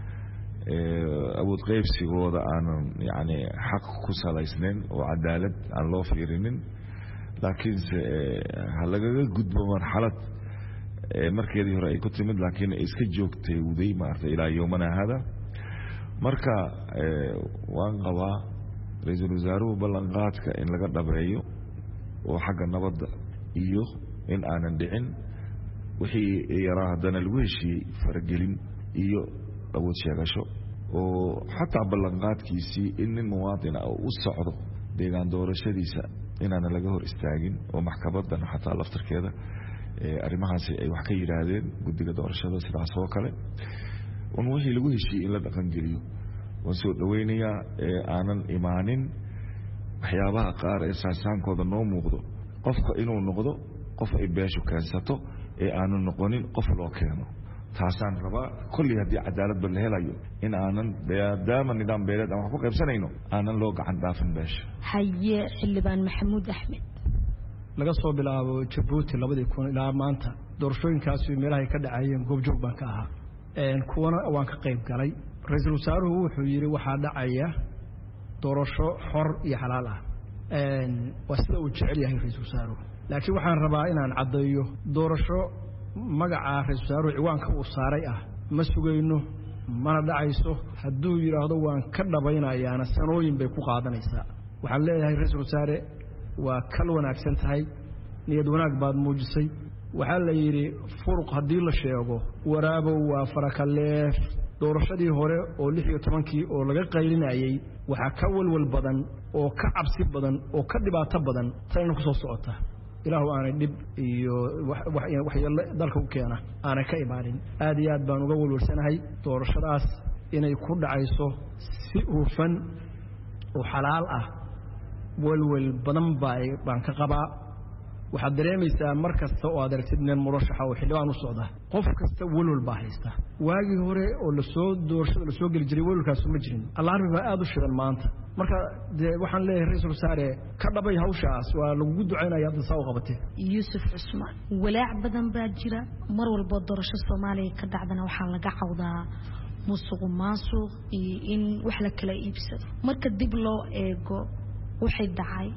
awood qaybsigooda aan yani xaq ku salaysnayn oo cadaalad aan loo fiirinin laakiin halaga gudbo marxalad markeedii hore ay ku timid laakiin iska joogtay uday maartay ilaa yoomana hada marka waan qabaa ra'iisul wasaaruhu ballanqaadka in laga dhabeeyo oo xagga nabadda iyo in aanan dhicin wixii yaraa hadana lagu heshiiyey faragelin iyo awood sheegasho oo xataa ballanqaadkiisii in nin muwaadin ah u socdo deegaan doorashadiisa inaana laga hor istaagin oo maxkamadan xataa laftarkeeda arrimahaasi ay wax ka yiraahdeen guddiga doorashada sidaas oo kale wixii lagu heshiiyey in la dhaqan geliyo waan soo dhaweynayaa aanan imaanin waxyaabaha qaar ee saasaankooda noo muuqdo qofka inuu noqdo qof ay beeshu keensato ee aanu noqonin qof loo keeno taasaan rabaa kulli haddii cadaalad la helayo in aanan maadaama nidaam beeleed aan wax ku qaybsanayno aanan loo gacan dhaafin beesha haye xildhibaan maxamuud axmed laga soo bilaabo Djibouti 2000 ilaa maanta doorashooyinkaasi meelaha ka dhacayeen goobjoog baan ka ahaa kuwana waan ka qayb galay ra'iisul wasaaruhu wuxuu yiri waxa dhacaya doorasho xor iyo xalaal ah waa sida uu jecel yahay ra'iisul wasaaruhu laakiin waxaan rabaa inaan cadeeyo doorasho magaca ra'iisul wasaaruhu ciwaanka uu saaray ah ma sugayno mana dhacayso hadduu yiraahdo waan ka dhabaynayaana sanooyin bay ku qaadanaysaa waxaan leeyahay ra'iisul wasaare waa kal wanaagsan tahay niyad wanaag baad muujisay waxa la yiri furuq hadii la sheego waraabo waa farakaleef doorashadii hore oo 16kii oo laga qaylinayay waxa ka walwal badan oo ka cabsi badan oo ka dhibaato badan tan ku soo socota ilaahu aanay dib iyo wax dalka u keena aanay ka imaanin aad iyo aad baan uga walwalsanahay doorashadaas inay ku dhacayso si hufan oo xalaal ah walwal badan baan ka qabaa waxaad dareemaysaa markasta oo aad aragtid nin murashax oo xildhibaan u socda qof kasta walwal baa haysta waagii hore oo doorashada la soo gali jiray walwalkaas ma jirin allaahna baa aad u shidan maanta marka waxaan leeyahay ra'iisul wasaare ka dhabay hawshaas waa lagu duceynayaa dad soo qabatay Yuusuf Cusmaan walaac badan baa jira mar walba doorasho Soomaaliya ka dhacdana waxaa laga cawdaa musuqmaasuq iyo in wax la kala iibsado marka dib loo eego waxay dhacay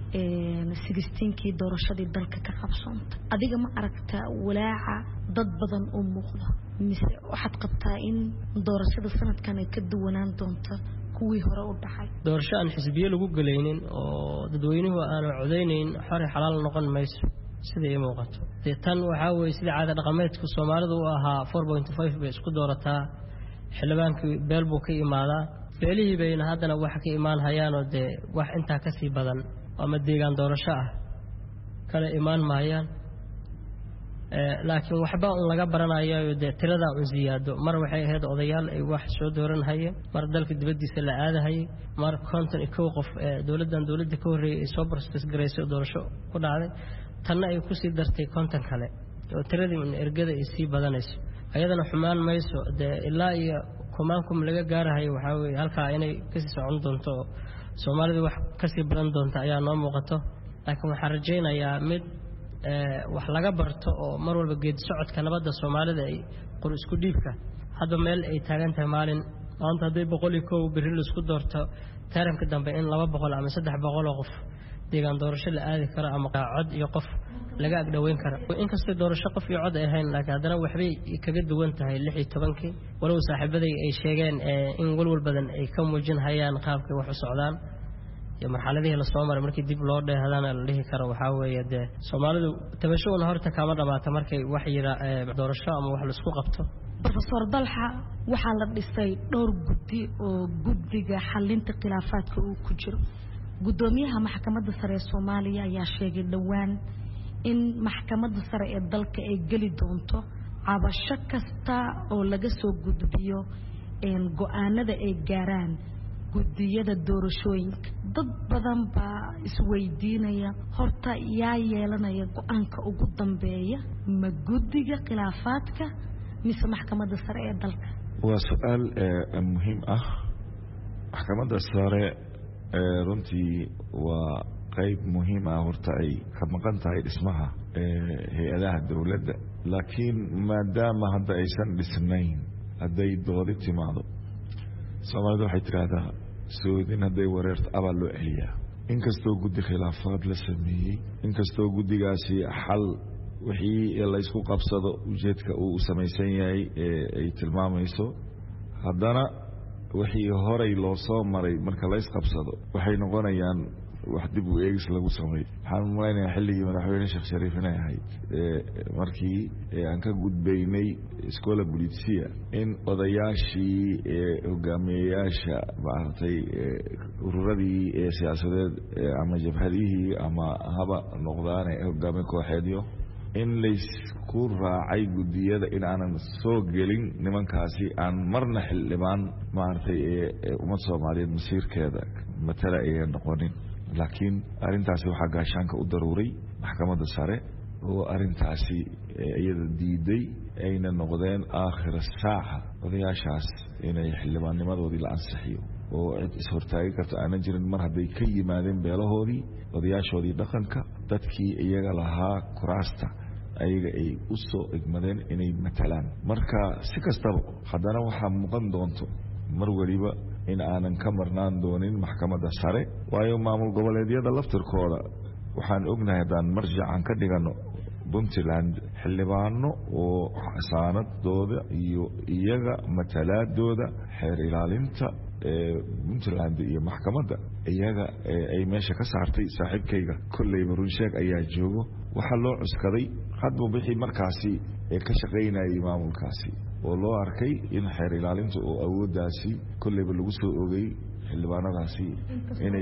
16kii doorashadii dalka ka qabsoontay adiga ma aragtaa walaaca dad badan oo muuqda mise waxaad qabtaa in doorashada sanadkan ay ka duwanaan doonto kuwii hore u dhacay doorasho aan xisbiye lagu galaynin oo dadweynuhu aan codeynayn xor xalaal noqon mayso sida ay muuqato tan waxa weey sida caada dhaqameedka Soomaalidu u ahaa 4.5 bay isku doorataa xildhibaankii beel buu ka imaadaa beelihii bayna haddana wax ka imaan hayaan oo wax intaa ka sii badan ama deegaan doorasho ah kala imaan maayaan laakiin waxba un laga baranayo tirada un ziyaado mar waxay ahayd odayaal ay wax soo dooran hayeen mar dalka dibadiisa la aadahay mar konton iyo qof dawladda ka horeeyay soo process gareysay doorasho ku dhacday tanna ay ku sii dartay konton kale oo tiradii in ergada ay sii badanayso ayadana xumaan mayso ilaa iyo kumaankum laga gaarahay waxa weey halka inay ka sii socon doonto Soomaalidu wax ka sii badan doonto ayaa noo muuqato laakiin waxaan rajaynayaa mid wax laga barto oo mar walba geed socodka nabadda Soomaalida ay qor isku dhiibka hadda meel ay taagan tahay maalin maanta haday 100 biri la isku doorto taranka dambe in 200 ama 300 qof deegaan doorasho la aadi karo ama cod iyo qof laga agdhaweyn kara inkastoo doorasho qof iyo cod ay ahayn laakiin haddana waxbay kaga duwan tahay 16 walow saaxiibaday ay sheegeen in walwal badan ay ka muujin hayaan qaabka wax u socdaan iyo marxaladii la soo maray markii dib loo dheehdana la dhihi karo waxa weeye de Soomaalidu tabashoona horta kama dhamaata markay wax yira doorasho ama wax la isku qabto Professor Dalxa waxa la dhisay dhowr guddi oo guddiga xalinta khilaafaadka uu ku jiro gudoomiyaha maxkamadda sare ee Soomaaliya ayaa sheegay dhawaan in maxkamadda sare ee dalka ay gali doonto cabasho kasta oo laga soo gudbiyo go'aanada ay gaaraan guddiyada doorashooyinka dad badan baa isweydiinaya horta yaa yeelanaya go'aanka ugu dambeeya ma guddiga khilaafaadka mise maxkamadda sare ee dalka waa su'aal muhiim ah maxkamadda sare runtii waa qayb muhiim ah horta ay ka maqan tahay dhismaha hay-adaha dowladda laakiin maadaama hadda aysan dhisnayn hadday doodi timaado Soomaalidu waxay tiraahdaa soodin hadday wareerto abaa loo celiyaa inkastoo guddi khilaafaad la sameeyey inkastoo guddigaasi xal wixii la isku qabsado ujeedka uu samaysan yahay ay tilmaamayso haddana wixii horay loo soo maray marka la isqabsado waxay noqonayaan wax dib u eegis lagu sameeyo waxaan malaynayaa xilligii madaxweyne Sheekh Shariif inay ahayd markii aan ka gudbaynay iskoola bulisiya in odayaashii hogaamiyayaasha maartay ururadii siyaasadeed ama jabhadihii ama haba noqdaan hogaamiye kooxeedyo in laysku raacay guddiyada in aanan soo gelin nimankaasi aan marna xildhibaan maartay ummad Soomaaliyeed masiirkeeda matala ay noqonin laakiin arintaasi waxa gaashaanka u daruuray maxkamadda sare oo arintaasi iyada diiday ayna noqdeen aakhir saaca odayaashaas inay xildhibaannimadoodii la ansixiyo oo cid is hortaagi karta aan jirin mar haday ka yimaadeen beelahoodii odayaashoodii dhaqanka dadkii iyaga lahaa kuraasta ayaga ay u soo igmadeen inay matalaan marka si kastaba haddana waxaa muuqan doonto mar waliba in aanan ka marnaan doonin maxkamadda sare waayo maamul goboleedyada laftirkooda waxaan ognahay haddaan marjacan ka dhigano Puntland xildhibaano oo xasaanadooda iyo iyaga matalaadooda xeer ilaalinta Puntland iyo maxkamadda iyaga ay meesha ka saartay saaxiibkayga kullayba runsheeg ayaa joogo waxa loo cuskaday hadba bixi markaasi ka shaqeynayay maamulkaasi oo loo arkay in xeer ilaalinta oo awoodaasi kullayba lagu soo ogay xildhibaanadaasi inay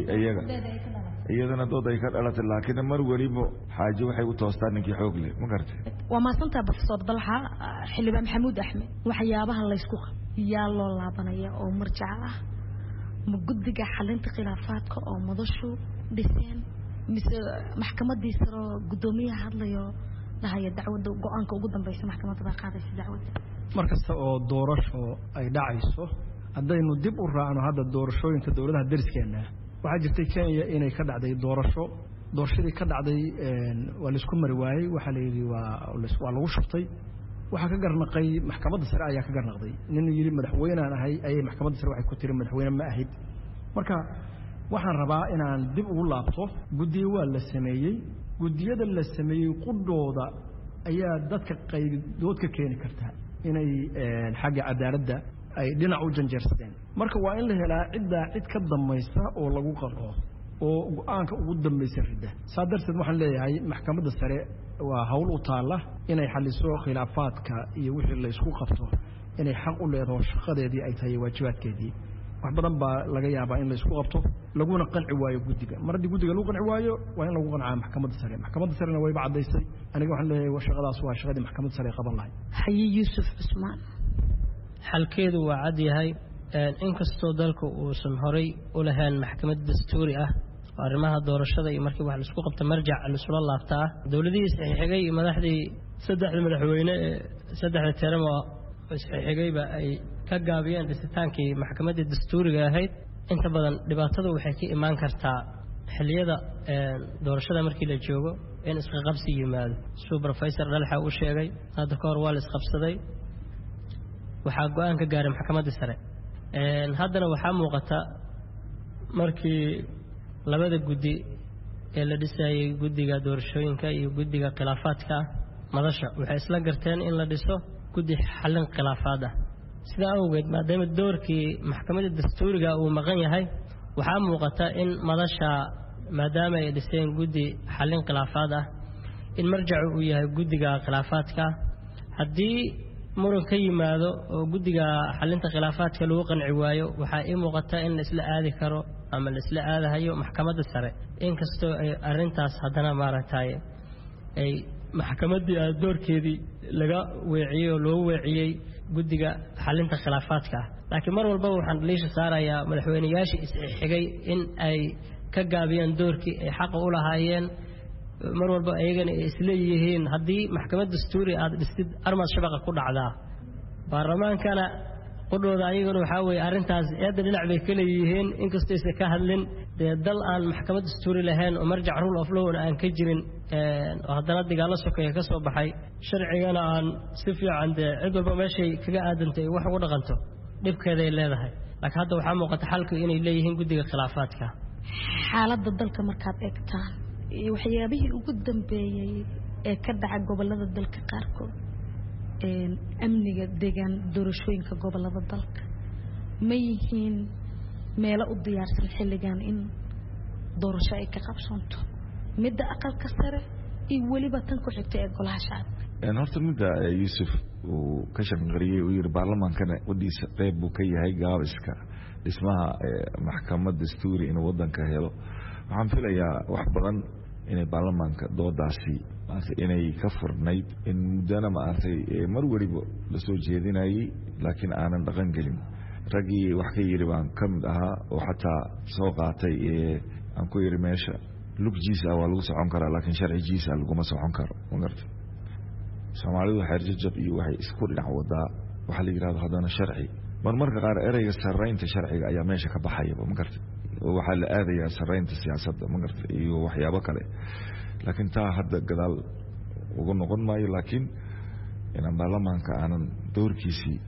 iyadana dood ay ka dhalatay laakiin mar waliba xaajo waxay u toostaan ninkii xoog leh ma gartay waa maasanta Professor Dalxa xildhibaan Maxamuud Axmed waxyaabaha la isku yaa loo laabanaya oo marjac ah ma guddiga xalinta khilaafaadka oo madashu dhiseen mise maxkamadii sare gudoomiyaha hadlayo dhahaya dacwada go'aanka ugu dambeeyay maxkamadda baa qaadaysa dacwada markasta oo doorasho ay dhacayso haddaynu dib u raacno hadda doorashooyinka dowladaha deriskeena waxaa jirtay Kenya inay ka dhacday doorashadii ka dhacday waa la isku mari waayay waxa la yiri waa lagu shubtay waxa ka garnaqay maxkamadda sare ayaa ka garnaqday nin yiri madaxweynahan ahay ay maxkamadda sare waxay ku tiri madaxweyne ma ahid marka waxaan rabaa inaan dib ugu laabto guddiga waa la sameeyay guddiyada la sameeyay qudooda ayaa dadka qaydood ka keeni karta inay xagga cadaaladda ay dhinac u janjeersadeen marka waa in la helaa cid ka dambaysa oo lagu qalo oo go'aanka ugu dambeysay ridda saadarteed waxaan leeyahay maxkamadda sare waa hawl u taala inay xaliso khilaafaadka iyo wixii la isku qabto inay xaq u leedahay shaqadeedii ay tahay waajibaadkeedii wax badan baa laga yaabaa in la isku qabto laguna qanci waayo guddiga markii guddiga lagu qanci waayo waa in lagu qancaa maxkamadda sarena way bacdaysay aniga waxaan leeyahay shaqadaas waa shaqadii maxkamadda sare qaban lahayd Xayi Yuusuf Cusmaan xalkeedu waa cad yahay inkastoo dalku uusan horay u lahayn maxkamad dastuuri ah arrimaha doorashada iyo markii wax la isku qabto marjac la isula laabtaa dawladii xigay madaxdii saddexda madaxweyne saddexda termo xigayba ay ka gaabiyeen dhisitaankii maxkamadda dastuuriga ahayd inta badan dhibaatadu waxay ka imaan kartaa xilliyada doorashada markii la joogo in isqa qabsi yimaado suu Professor Dalxa uu sheegay hadda ka hor waa la isqabsaday waxaa go'aan ka gaaray maxkamadda sare haddana waxaa muuqata markii labada guddi ee la dhisayay guddiga doorashooyinka iyo guddiga khilaafaadka madasha waxay isla garteen in la dhiso guddi xallin khilaafaad ah sidaa awgeed maadaama doorkii maxkamadda dastuuriga uu maqan yahay waxaa muuqata in madasha maadaama ay dhiseen guddi xallin khilaafaad ah in marjacu uu yahay guddiga khilaafaadka haddii muran ka yimaado oo guddiga xallinta khilaafaadka lagu qanci waayo waxaa ii muuqata in la isla aadi karo ama la isla aadahayo maxkamadda sare inkastoo ay arrintaas haddana maaragtay ay maxkamaddii doorkeedii laga weeciyey oo loogu weeciyey guddiga xallinta khilaafaadka laakiin mar walba waxaan dhaliisha saarayaa madaxweynayaashii isxigay in ay ka gaabiyaan doorkii ay xaqa u lahaayeen mar walba ayagana ay isleeyihiin haddii maxkamad dastuuri aad dhistid armaad shabaqa ku dhacdaa baarlamaankana qudhooda ayaguna waxaa weeye arrintaas eedda dhinac bay ka leeyihiin inkastoo aysan ka hadlin dee dal aan maxkamad dastuuri lahayn oo marjac rule of lawna aan ka jirin oo haddana dagaallo sokeeya ka soo baxay sharcigana aan si fiican dee cid walba meeshay kaga aadantay ay wax ugu dhaqanto dhibkeeday leedahay laakiin hadda waxaa muuqata xalku inay leeyihiin guddiga khilaafaadka xaaladda dalka markaad eegtaan iyo waxyaabihii ugu dambeeyey ee ka dhaca gobolada dalka qaarkood amniga deegaan doorashooyinka gobolada dalka ma yihiin meelo u diyaarsan xilligan in doorasho ay ka qabsoonto midda aqalka sare iyo weliba tan ku xigta ee golaha shacabka horta midda yuusuf uu ka shaqeeyay uu yiri baarlamaankana wadiisa qayb buu ka yahay gaabiska dhismaha maxkamad dastuuri in wadanka helo waxaan filayaa wax badan inay baarlamaanka doodaasi inay ka furnayd in muddana maartay mar waliba la soo jeedinayay laakiin aanan dhaqan gelin ragii wax ka yiri baan ka mid ahaa oo xataa soo qaatay aan ku yiri meesha lugjiisa waa lagu socon karaa laakiin sharcigiisa laguma socon karo magarta Soomaalidu xirjajab iyo waxay isku dhinac wadaa waxa la yiraahdo hadana sharci marmarka qaar erayga sarreynta sharciga ayaa meesha ka baxaya magarta waxa la aadayaa sarreynta siyaasadda magarta iyo waxyaabo kale laakiin taa hadda gadaal ugu noqon maayo laakiin in baarlamaanka aanan doorkiisii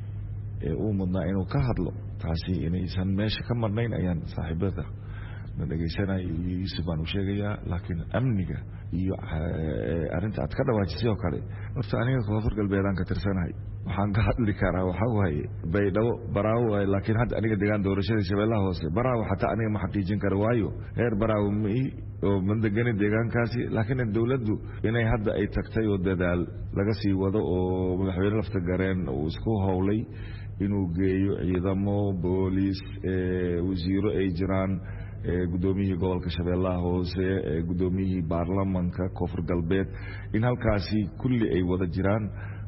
uu mudnaa inuu ka hadlo taasi inaysan meesha ka marnayn ayaan saaxiibada dhageysanay Yuusuf baan u sheegayaa laakiin amniga iyo arinta aad ka dhawaajisay oo kale horta aniga koonfur galbeedaan ka tirsanahay waxaan ka hadli karaa waxa waaye baydhabo baraawo laakiin hadda aniga deegaan doorashada shabeellaha hoose baraawo xataa aniga ma xaqiijin karo waayo heer baraawo oo mandagani deegaankaasi laakiin dawladdu inay hadda ay tagtay oo dadaal laga sii wado oo madaxweyne lafta gareen uu isku howlay inuu geeyo ciidamo booliis wasiiro ay jiraan gudoomiyihii gobolka shabeellaha hoose gudoomiyihii baarlamaanka koonfur galbeed in halkaasi kulli ay wada jiraan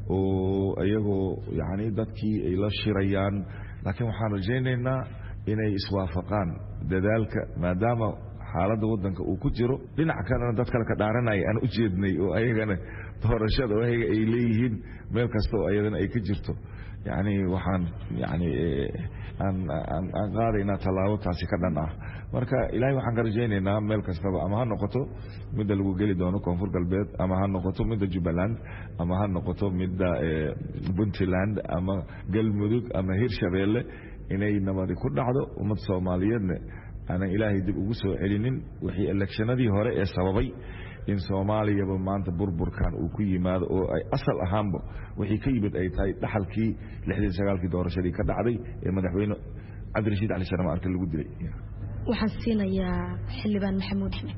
oo ayagoo yani dadkii ay la shirayaan laakiin waxaan rajaynaynaa inay iswaafaqaan dadaalka maadaama xaaladda wadanka uu ku jiro dhinac kalena dad kale ka dhaaranaya aan u jeednay oo ayagana doorashada ayaga ay leeyihiin meel kasta oo ayadana ay ka jirto yani waxaan yani aan qaadaynaa tallaabo taasi ka dhan ah marka ilaahay waxaan ka rajaynaynaa meel kastaba ama ha noqoto midda lagu geli doono koonfur galbeed ama ha noqoto midda jubbaland ama ha noqoto midda puntland ama galmudug ama hirshabeelle inay nabadi ku dhacdo ummad soomaaliyeedna aanan ilaahay dib ugu soo celinin wixii electionadii hore ee sababay in Soomaaliyaba maanta burburkan uu ku yimaado oo ay asal ahaanba wixii ka yimid ay tahay dhaxalkii 69kii doorashadii ka dhacday ee madaxweyne Cabdirashiid Cali Sharma arka lagu dilay waxaan siinayaa xildhibaan Maxamuud Axmed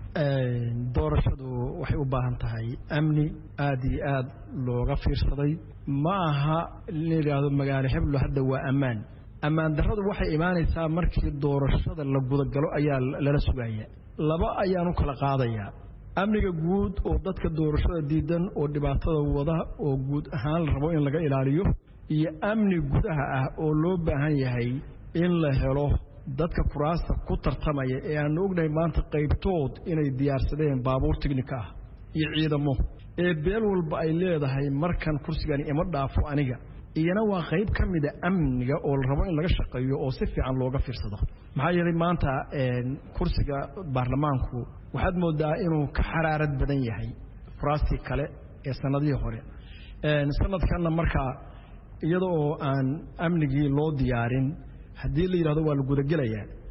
doorashadu waxay u baahan tahay amni aad iyo aad looga fiirsaday ma aha leeyahay magaalo heblo hadda waa ammaan darradu waxay imaanaysaa markii doorashada la gudagalo ayaa lala sugaya laba ayaan u kala qaadayaa amniga guud oo dadka doorashada diidan oo dhibaatada wada oo guud ahaan la rabo in laga ilaaliyo iyo amni gudaha ah oo loo baahan yahay in la helo dadka kuraasta ku tartamaya ee aan ognahay maanta qaybtood inay diyaarsadeen baabuur tiknika ah iyo ciidamo ee beel walba ay leedahay markan kursigani ima dhaafo aniga iyana waa qayb ka mid ah amniga oo la rabo in laga shaqeeyo oo si fiican looga fiirsado maxaa yeelay maanta kursiga baarlamaanku waxaad moodaa inuu ka xaraarad badan yahay kuraastii kale ee sanadihii hore sanadkanna markaa iyada oo aan amnigii loo diyaarin haddii la yidhahdo waa la gudagelayaa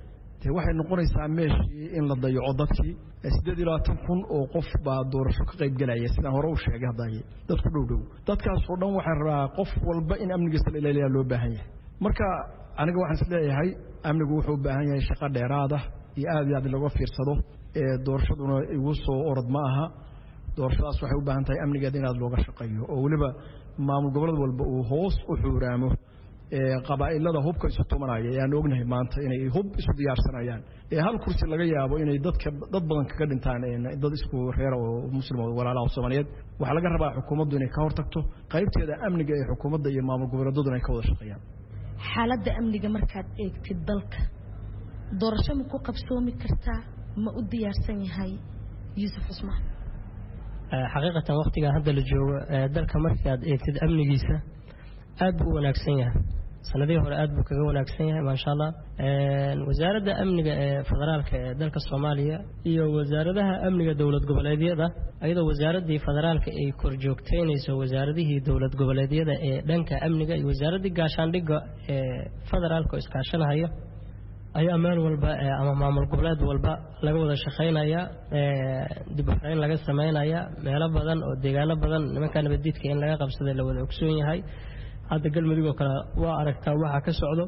waxay noqonaysaa meeshii in la dayaco dadkii 8,20,000 oo qof baa doorasho ka qayb galaya sidaan hore u sheegay hadda dadku dhowdhow dadkaas oo dhan waxay rabaa qof walba in amnigiisa la ilaaliyo loo baahan yahay marka aniga waxaan isleeyahay amnigu wuxuu u baahan yahay shaqo dheeraad ah iyo aad laga fiirsado doorashaduna igu soo orod ma aha doorashadaas waxay u baahan tahay amnigeeda in aad looga shaqeeyo oo waliba maamul gobolada walba uu hoos u xuuraamo qabaa'ilada hubka isu tumanaya ayaan ognahay maanta inay hub isu diyaarsanayaan hal kursi laga yaabo inay dad badan kaga dhintaan dad isku reer oo muslim oo walaalaha Soomaaliyeed waxa laga rabaa xukuumaddu inay ka hortagto qaybteeda amniga ee xukuumadda iyo maamul goboleedyadu ay ka wada shaqeeyaan xaaladda amniga markaad eegtid dalka doorasho ma ku qabsoomi kartaa ma u diyaarsan yahay Yuusuf Usmaan xaqiiqatan waqtiga hadda la joogo dalka markaad eegtid amnigiisa aad buu wanaagsan yahay sanadii hore aad buu kaga wanaagsan yahay ma sha Allah wasaaradda amniga ee federaalka ee dalka Soomaaliya iyo wasaaradaha amniga dawlad goboleedyada ayadoo wasaaradii federaalka ay kor joogteynayso wasaaradihii dawlad goboleedyada ee dhanka amniga iyo wasaaradii gaashaandhigga ee federaalka iskaashanaya ayaa meel walba ama maamul goboleed walba laga wada shaqeynaya dib u xareyn laga sameynaya meelo badan oo deegaano badan nimanka nabaddiidka in laga qabsaday la wada ogsoon yahay hadda galmudug oo kale waa aragtaa waxa ka socdo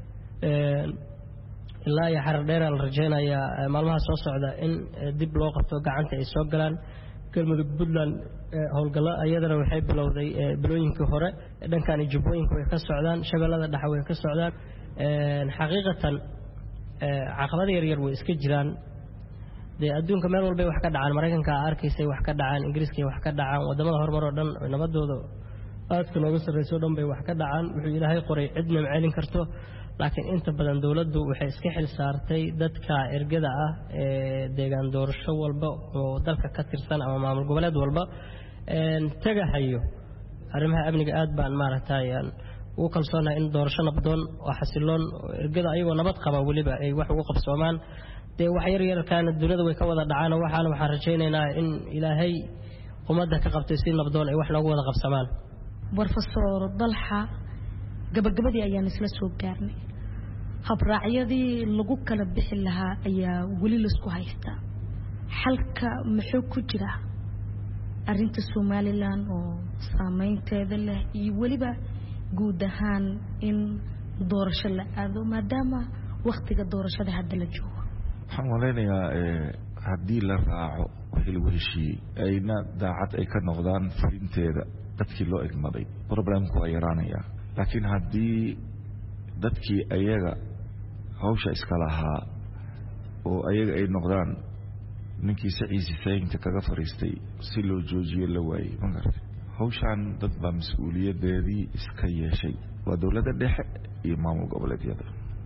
ilaa iyo xarar dheer la rajeynayaa maalmaha soo socda in dib loo qabto gacanta ay soo galaan galmudug Puntland howlgalo ayadana waxay bilowday bilooyinkii hore dhankan jubbooyinka way ka socdaan shabeellada dhexe way ka socdaan xaqiiqatan caqabado yar way iska jiraan adduunka meel walba wax ka dhacaan Mareykanka arkaysay wax ka dhacaan Ingiriiska wax ka dhacaan wadamada horumar oo dhan nabadooda aadka looga sarreeyo dhan bay wax ka dhacaan wuxuu Ilaahay qoray cidna ma celin karto laakiin inta badan dawladdu waxay iska xil saartay dadka ergada ah ee deegaan doorasho walba oo dalka ka tirsan ama maamul goboleed walba tagahayo arrimaha amniga aad baan maaragtay uu kalsoonahay in doorasho nabdoon oo xasiloon ergada ayagoo nabad qaba waliba ay wax ugu qabsoomaan wax yar kaana dunida way ka wada dhacaan waxaan rajaynaynaa in Ilaahay ummadda ka qabtay si nabdoon ay wax loogu wada qabsamaan Professor Dalxa gabagabadii ayaan isla soo gaarnay habraacyadii lagu kala bixi lahaa ayaa wali la isku haystaa xalka muxuu ku jira arinta Somaliland oo saameynteeda leh iyo waliba guud ahaan in doorasho la aado maadaama waqtiga doorashada hadda la joogo waxaan waleenayaa haddii la raaco wixii lagu heshiiyey ayna daacad ay ka noqdaan fulinteeda dadkii loo egmaday problemku waa yaraanayaa laakiin haddii dadkii ayaga hawsha iska lahaa oo ayaga ay noqdaan ninkii saciisi saynta kaga fariistay si loo joojiyo la waayey ma gartay hawshan dad baa mas'uuliyadeedii iska yeeshay waa dawladda dhexe iyo maamul goboleedyada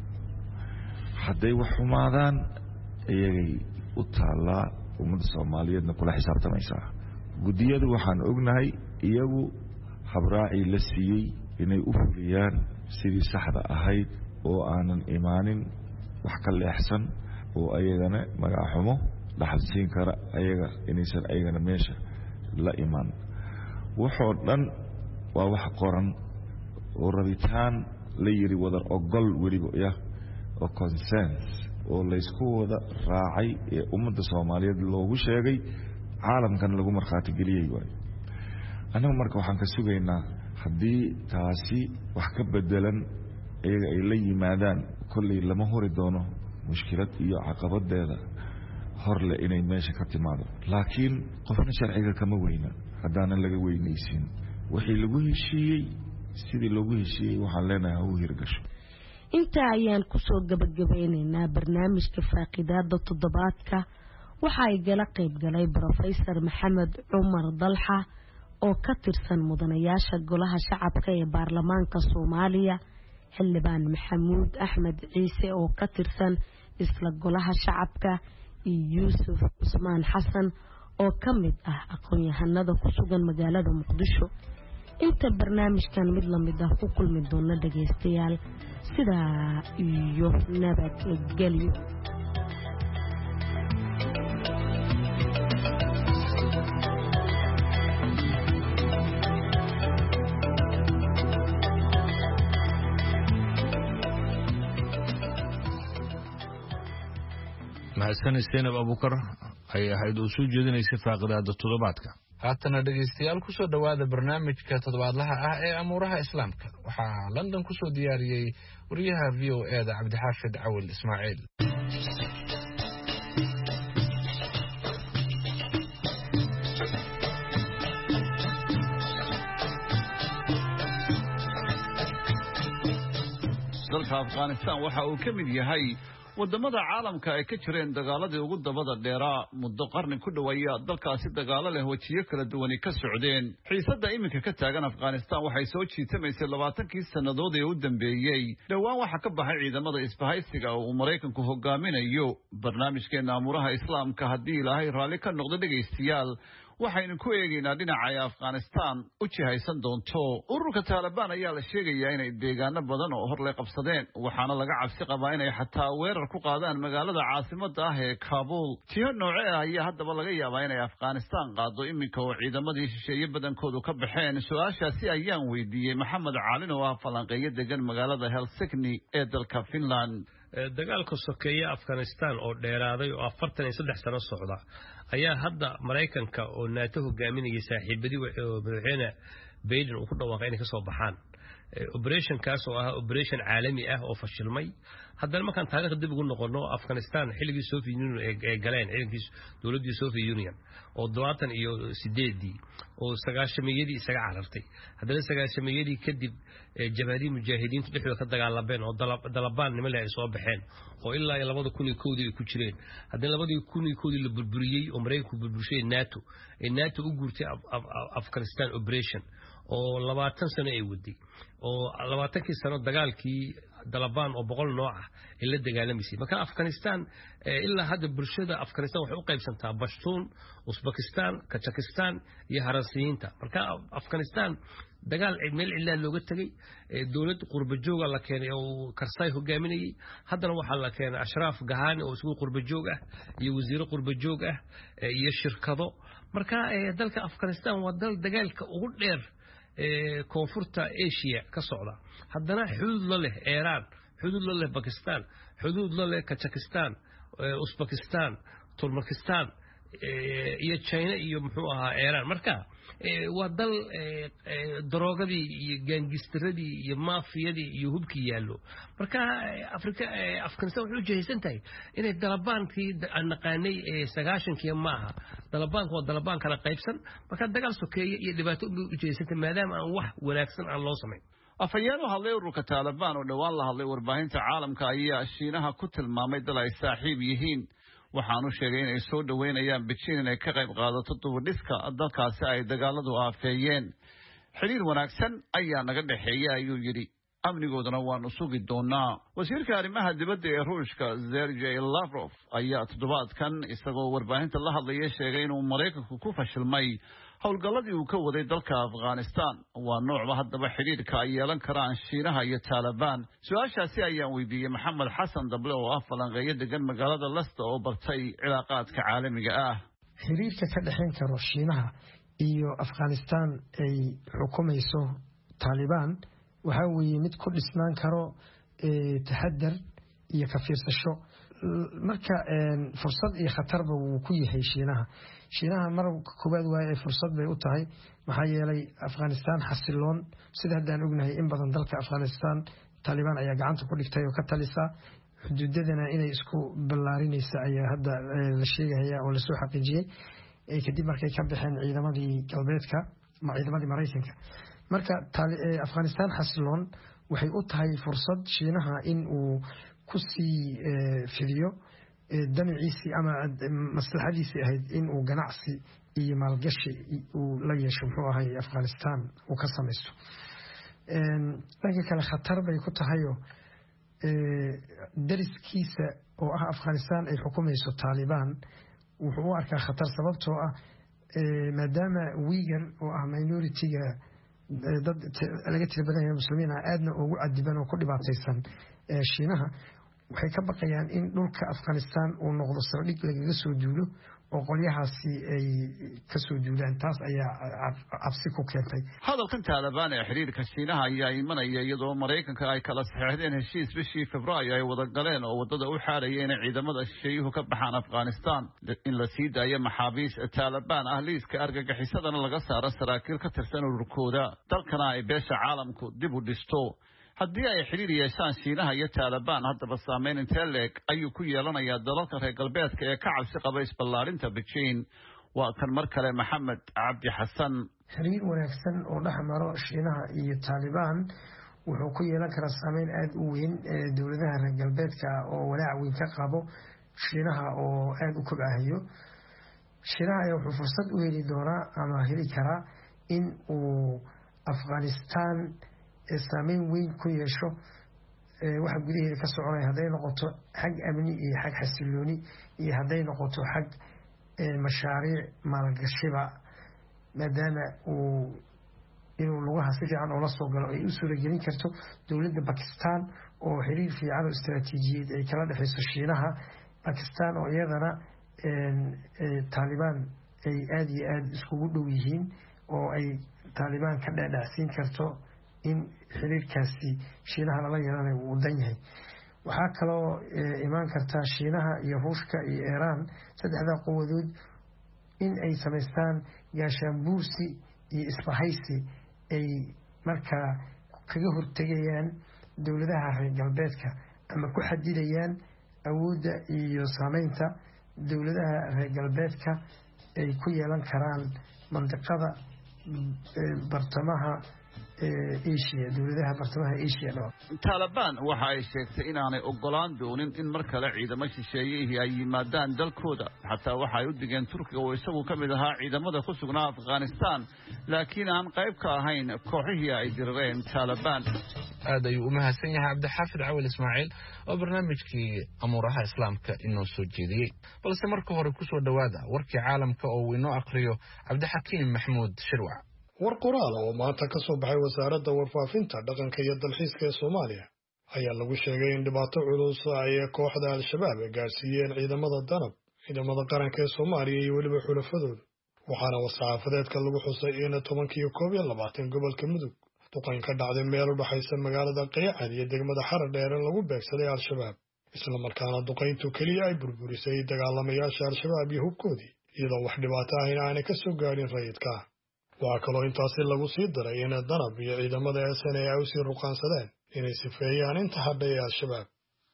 hadday wax xumaadaan iyagay u taallaa ummadda Soomaaliyeedna kula xisaabtamaysaa guddiyadu waxaan ognahay iyagu habraacii la siiyey inay u fuliyaan sidii saxda ahayd oo aanan imaanin wax ka leexsan oo ayagana magaxumo dhaxalsiin kara ayaga inaysan ayagana meesha la imaan wuxuu dhan waa wax qoran oo rabitaan la yiri wada ogol waliba oo consent oo la isku wada raacay ee ummadda Soomaaliyeed loogu sheegay caalamkan lagu marxaati galiyay way anagu marka waxaan ka sugaynaa haddii taasi wax ka bedelan iyaga ay la yimaadaan kulli lama hori doono mushkilad iyo caqabadeeda horle inay meesha ka timaado laakiin qofna sharciga kama weyna haddana laga weynaysin wixii lagu heshiiyey sidii lagu heshiiyey waxaan leenahay uu hirgasho inta ayaan ku soo gabagabeynaynaa barnaamijka faaqidaada toddobaadka waxa ay gala qayb galay Professor Maxamed Cumar Dalxa oo ka tirsan mudanayaasha golaha shacabka ee baarlamaanka Soomaaliya xildhibaan Maxamuud Axmed Ciise oo ka tirsan isla golaha shacabka iyo Yuusuf Usmaan Xasan oo ka mid ah aqoon-yahanada ku sugan magaalada Muqdisho inta barnaamijkan mid la mid ah ku kulmi doona dhageystayaal sidaa iyo nabadgelyo mahadsanid Zainab Abuukar ay ahayd oo soo jeedinaysay faaqidaada toddobaadka. haatana dhegaystayaal ku soo dhawaada barnaamijka toddobaadlaha ah ee amuuraha islaamka waxaa London ku soo diyaariyay wariyaha VOA-da Cabdixaafid Cawil Ismaaciil. dalka Afghanistan waxa uu ka mid yahay wadamada caalamka ay ka jireen dagaaladii ugu dabada dheeraa muddo qarni ku dhaweeya dalkaasi dagaalo leh wajiyo kala duwan ka socdeen xiisada iminka ka taagan Afghanistan waxay soo jiitamaysay 20kii sanadood ee u dambeeyay dhawaan waxa ka baxay ciidamada isbahaysiga oo Mareykanku hogaaminayo barnaamijkeena amuuraha islaamka hadii Ilaahay raali ka noqdo dhageystayaal waxaynu ku eegaynaa dhinaca Afghanistan u jihaysan doonto ururka Taliban ayaa la sheegayaa inay deegaano badan oo hor leh qabsadeen waxaana laga cabsi qabaa inay xataa weerar ku qaadaan magaalada caasimadda ah ee Kabul tiyo nooce ah ayaa haddaba laga yaabaa inay Afghanistan qaado iminka oo ciidamadii shisheeye badankoodu ka baxeen su'aashaasi ayaan weydiiyey Maxamed Caalin oo ah falanqeeye degan magaalada Helsinki ee dalka Finland dagaalka sokeeye Afghanistan oo dheeraaday oo 43 sano socda ayaa hadda Mareykanka oo NATO hogaaminaya saaxiibadii madaxweyne Biden uu ku dhawaaqay inay ka soo baxaan operation kaas oo ah operation caalami ah oo fashilmay haddana markaan taariikhda dib ugu noqono Afghanistan xilligii Soviet Union ee galeen ciidankii dawladda Soviet Union oo 28 oo 900yadii isaga carartay haddana 900yadii kadib jabhadii mujaahidiintu dhexdooda ka dagaalameen oo dalabaan niman ay soo baxeen oo ilaa 2001 ku jireen haddana 2001 la burburiyay oo Mareykanku burburisay NATO u guurtay Afghanistan operation oo 20 sano ay waday oo 20kii sano dagaalkii dalabaan oo 100 nooc ah in la dagaalamisay marka Afghanistan ilaa hadda bulshada Afghanistan waxay u qaybsantaa Pashtun, Uzbekistan, Kazakhstan iyo Haransiyiinta marka Afghanistan dagaal meel ilaa looga tagay dawlad qurba jooga la keenay oo Karzai hogaaminayay haddana waxa la keenay Ashraf Ghani oo isku qurba joog ah iyo wasiir qurba joog ah iyo shirkado marka dalka Afghanistan waa dal dagaalka ugu dheer koonfurta Asia ka socda haddana xuduud la leh Iran xuduud la leh Pakistan xuduud la leh Kazakhstan Uzbekistan Turkmenistan iyo China iyo muxuu ahaa Iran marka waa dal daroogadii iyo gaangistaradii iyo maafiyadii iyo hubkii yaallo marka Afghanistan wuxuu jihaysan tahay inay dalabaankii aan naqaanay 90kii maaha dalabaanku waa dalabaan kala qaybsan marka dagaal sokeeye iyo dhibaato u jeesatay maadaama aan wax wanaagsan aan loo sameyn afayeen hadlay ururka Taliban oo dhawaan la hadlay warbaahinta caalamka ayaa Shiinaha ku tilmaamay dal ay saaxiib yihiin waxaanu sheegay inay soo dhaweynayaan Beijing inay ka qayb qaadato dubadhiska dalkaasi ay dagaaladu aafeeyeen xiriir wanaagsan ayaa naga dhaxeeya ayuu yiri amnigoodana waanu sugi doonaa wasiirka arrimaha dibadda ee Ruushka Sergey Lavrov ayaa toddobaadkan isagoo warbaahinta la hadlayay sheegay inuu Mareykanku ku fashilmay howlgalladii uu ka waday dalka Afghanistan waa noocba haddaba xiriirka ay yeelan karaan Shiinaha iyo Taliban su'aashaasi ayaan weydiiyey Maxamed Xasan Dable oo ah falanqeeye degan magaalada Leicester oo bartay cilaaqaadka caalamiga ah xiriirka ka dhaxayn karo Shiinaha iyo Afghanistan ay xukumayso Taliban waxa weeye mid ku dhisnaan karo taxadar iyo ka fiirsasho marka fursad iyo khatarba uu ku yahay Shiinaha mar koobaad waa fursad bay u tahay maxaa yeelay Afghanistan xasiloon sida hadaan ognahay in badan dalka Afghanistan Taliban ayaa gacanta ku dhigtay oo ka talisa xuduudadana inay isku ballaarinaysa ayaa hadda la sheegaya oo la soo xaqiijiyay kadib markay ka baxeen ciidamadii galbeedka ciidamadii Mareykanka marka Afghanistan xasiloon waxay u tahay fursad Shiinaha in uu ku sii fidiyo danaciisi ama maslaxadiisi ahayd in uu ganacsi iyo maalgashi uu la yeesho muxuu ahay Afghanistan uu ka sameeyo dhanka kale khatar bay ku tahay oo dariskiisa oo ah Afghanistan ay xukumayso Taliban wuxuu u arkaa khatar sababtoo ah maadaama Uyghur oo ah minority-ga dad laga tira badan yahay muslimiin aadna ugu cadiban oo ku dhibaataysan Shiinaha waxay ka baqayaan in dhulka Afghanistan uu noqdo saldhig lagaga soo duulo oo qolyahaasi ay ka soo duulaan. taas ayaa cabsi ku keentay hadalkan Taliban ee xiriirka Shiinaha ayaa imanaya iyadoo Mareykanka ay kala saxeexdeen heshiis bishii Febraayo ay wada galeen oo wadada u xaarayeen ciidamada shisheeyuhu ka baxaan Afghanistan in la sii daayo maxaabiis Taliban ah liiska argagixisadana laga saaro saraakiil ka tirsan ururkooda dalkana ay beesha caalamku dib u dhisto. haddii ay xiriir yeeshaan Shiinaha iyo Taliban haddaba saameyn intee leeg ayuu ku yeelanayaa dalalka reer galbeedka ee ka cabsi qaba isballaarinta Beijing. waa kan mar kale Maxamed Cabdi Xasan. xiriir wanaagsan oo dhex maro Shiinaha iyo Taliban wuxuu ku yeelan karaa saameyn aad u weyn dowladaha reer galbeedka oo walaac weyn ka qabo Shiinaha oo aad u kobcayo. Shiinaha wuxuu fursad u heli doonaa ama heli karaa in uu Afghanistan saameyn weyn ku yeesho waxa gudaheeda ka soconaya hadday noqoto xag amni iyo xag xasilooni iyo hadday noqoto xag mashaariic maalgashiba maadaama inuu lugaha si fiican oo la soo galo ay u suuragelin karto dowladda Pakistan oo xiriir fiican oo istiraatiijiyadeed ay kala dhexeyso Shiinaha. Pakistan oo iyadana Taliban ay aad iyo aad iskugu dhow yihiin oo ay Taliban ka dhaadhacsiin karto in xiriirkaasi Shiinaha lala yeelanayo uu dan yahay. waxaa kaloo imaan karta Shiinaha iyo Ruushka iyo Iran saddexda quwadood in ay sameystaan gaashaanbuursi iyo isbahaysi ay markaa kaga hortegayaan dowladaha reer galbeedka ama ku xadidayaan awoodda iyo saameynta dowladaha reer galbeedka ay ku yeelan karaan mandiqada bartamaha Asia. dowladaha bartamaha Asia Taliban waxa ay sheegtay inaanay ogolaan doonin in mar kale ciidamo shisheeye ay yimaadaan dalkooda. xataa waxa ay u digeen Turkiga oo isagu ka mid ahaa ciidamada ku sugnaa Afghanistan laakiin aan qayb ka ahayn kooxihii ay direen Taliban. aad ayuu u mahadsan yahay Cabdixaafid Cawil Ismaaciil oo barnaamijkii amuuraha islaamka inoo soo jeediyey. balse marka hore ku soo dhawaada warkii caalamka oo uu inoo akhriyo Cabdixakiim Maxamuud Shirwac. war qoraal oo maanta ka soo baxay wasaaradda warfaafinta dhaqanka iyo dalxiiska ee Soomaaliya ayaa lagu sheegay in dhibaato culus ay kooxda Al-Shabaab gaarsiiyeen ciidamada danab ciidamada qaranka ee Soomaaliya iyo waliba xulafadooda. waxaana wasaafadeedka lagu xusay in 11 gobolka Mudug duqeyn ka dhacday meel u dhaxaysa magaalada Qeexad iyo degmada Xaradheer lagu beegsaday Al-Shabaab isla markaana duqeyntu kaliya ay burburisay dagaalamayaasha Al-Shabaab iyo hubkoodii iyadoo wax dhibaato ah aanay ka soo gaarin rayidka. waxaa kaloo intaasi lagu sii daray in danab iyo ciidamada SNA ay u sii ruqaansadeen inay sifeeyaan inta hadhay ee Al-Shabaab.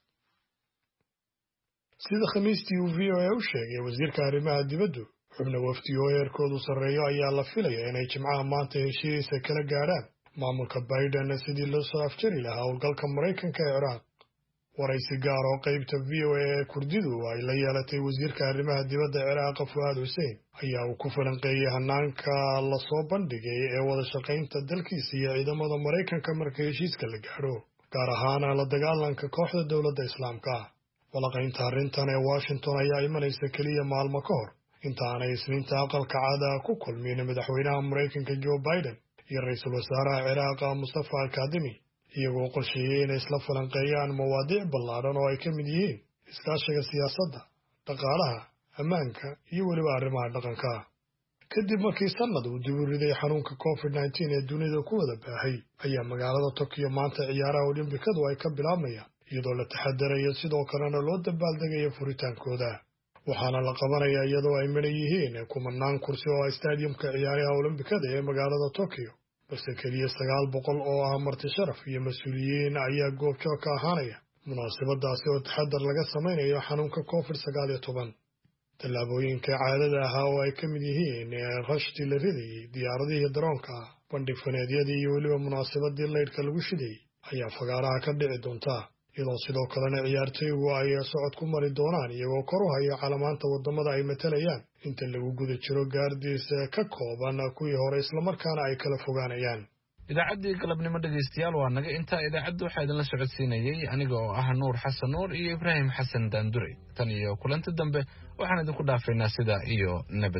sida Khamiistii uu VOA u sheegay wasiirka arrimaha dibadda xubno wafdi oo heerkoodu sarreeyo ayaa la filaya inay Jimcaha maanta heshiis kala gaaraan maamulka Biden sidii loo soo afjari lahaa howlgalka Mareykanka ee Ciraaq. waraysi gaar oo qaybta VOA ee Kurdidu ay la yeelatay wasiirka arrimaha dibadda Ciraaq Fuad Hussein ayaa uu ku falanqeeyay hanaanka la soo bandhigay ee wada shaqaynta dalkiisa iyo ciidamada Mareykanka marka heshiiska la gaaro gaar ahaan la dagaalanka kooxda dowladda Islaamka. walaqaynta arrintan ee Washington ayaa imanaysa kaliya maalmo ka hor inta aanay Isniinta aqalka caada ku kulmin madaxweynaha Mareykanka Joe Biden iyo ra'iisul wasaaraha Ciraaq Mustafa Al-Kadhimi iyagoo qorsheeyay inay isla falanqeeyaan mawaadiic ballaaran oo ay ka mid yihiin iskaashiga siyaasadda, dhaqaalaha, ammaanka iyo weliba arrimaha dhaqanka. kadib markii sanad uu dib u riday xanuunka COVID-19 ee dunida ku wada baahay ayaa magaalada Tokyo maanta ciyaaraha Olimbikadu ay ka bilaabmayaan iyadoo la taxadarayo sidoo kalena loo dabaaldegayo furitaankooda. waxaana la qabanayaa iyadoo ay midhan yihiin kumanaan kursi oo ah stadiumka ciyaaraha Olimbikada ee magaalada Tokyo balse keliya 900 oo ah marti sharaf iyo mas'uuliyiin ayaa goobjoog ka ahaanaya munaasabadaasi oo taxadar laga samaynayo xanuunka COVID-19. tallaabooyinka caadada ahaa oo ay ka mid yihiin rashti la ridayay diyaaradihii daroonka bandhig faneedyadii iyo weliba munaasabadii laydhka lagu shidayay ayaa fagaaraha ka dhici doonta iyadoo sidoo kalena ciyaartoygu ay socod ku mari doonaan iyagoo kor u haya calamaanta wadamada ay matalayaan inta lagu guda jiro gaardiis ka kooban kuwii hore islamarkaana ay kala fogaanayaan. idaacaddii galabnimo dhegaystayaal waa naga intaa. idaacadda waxaa idinla socodsiinayay aniga oo ah Nuur Xasan Nuur iyo Ibraahim Xasan Daandure. tan iyo kulanti dambe waxaan idinku dhaafaynaa sidaa iyo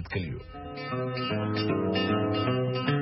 nabadgelyo.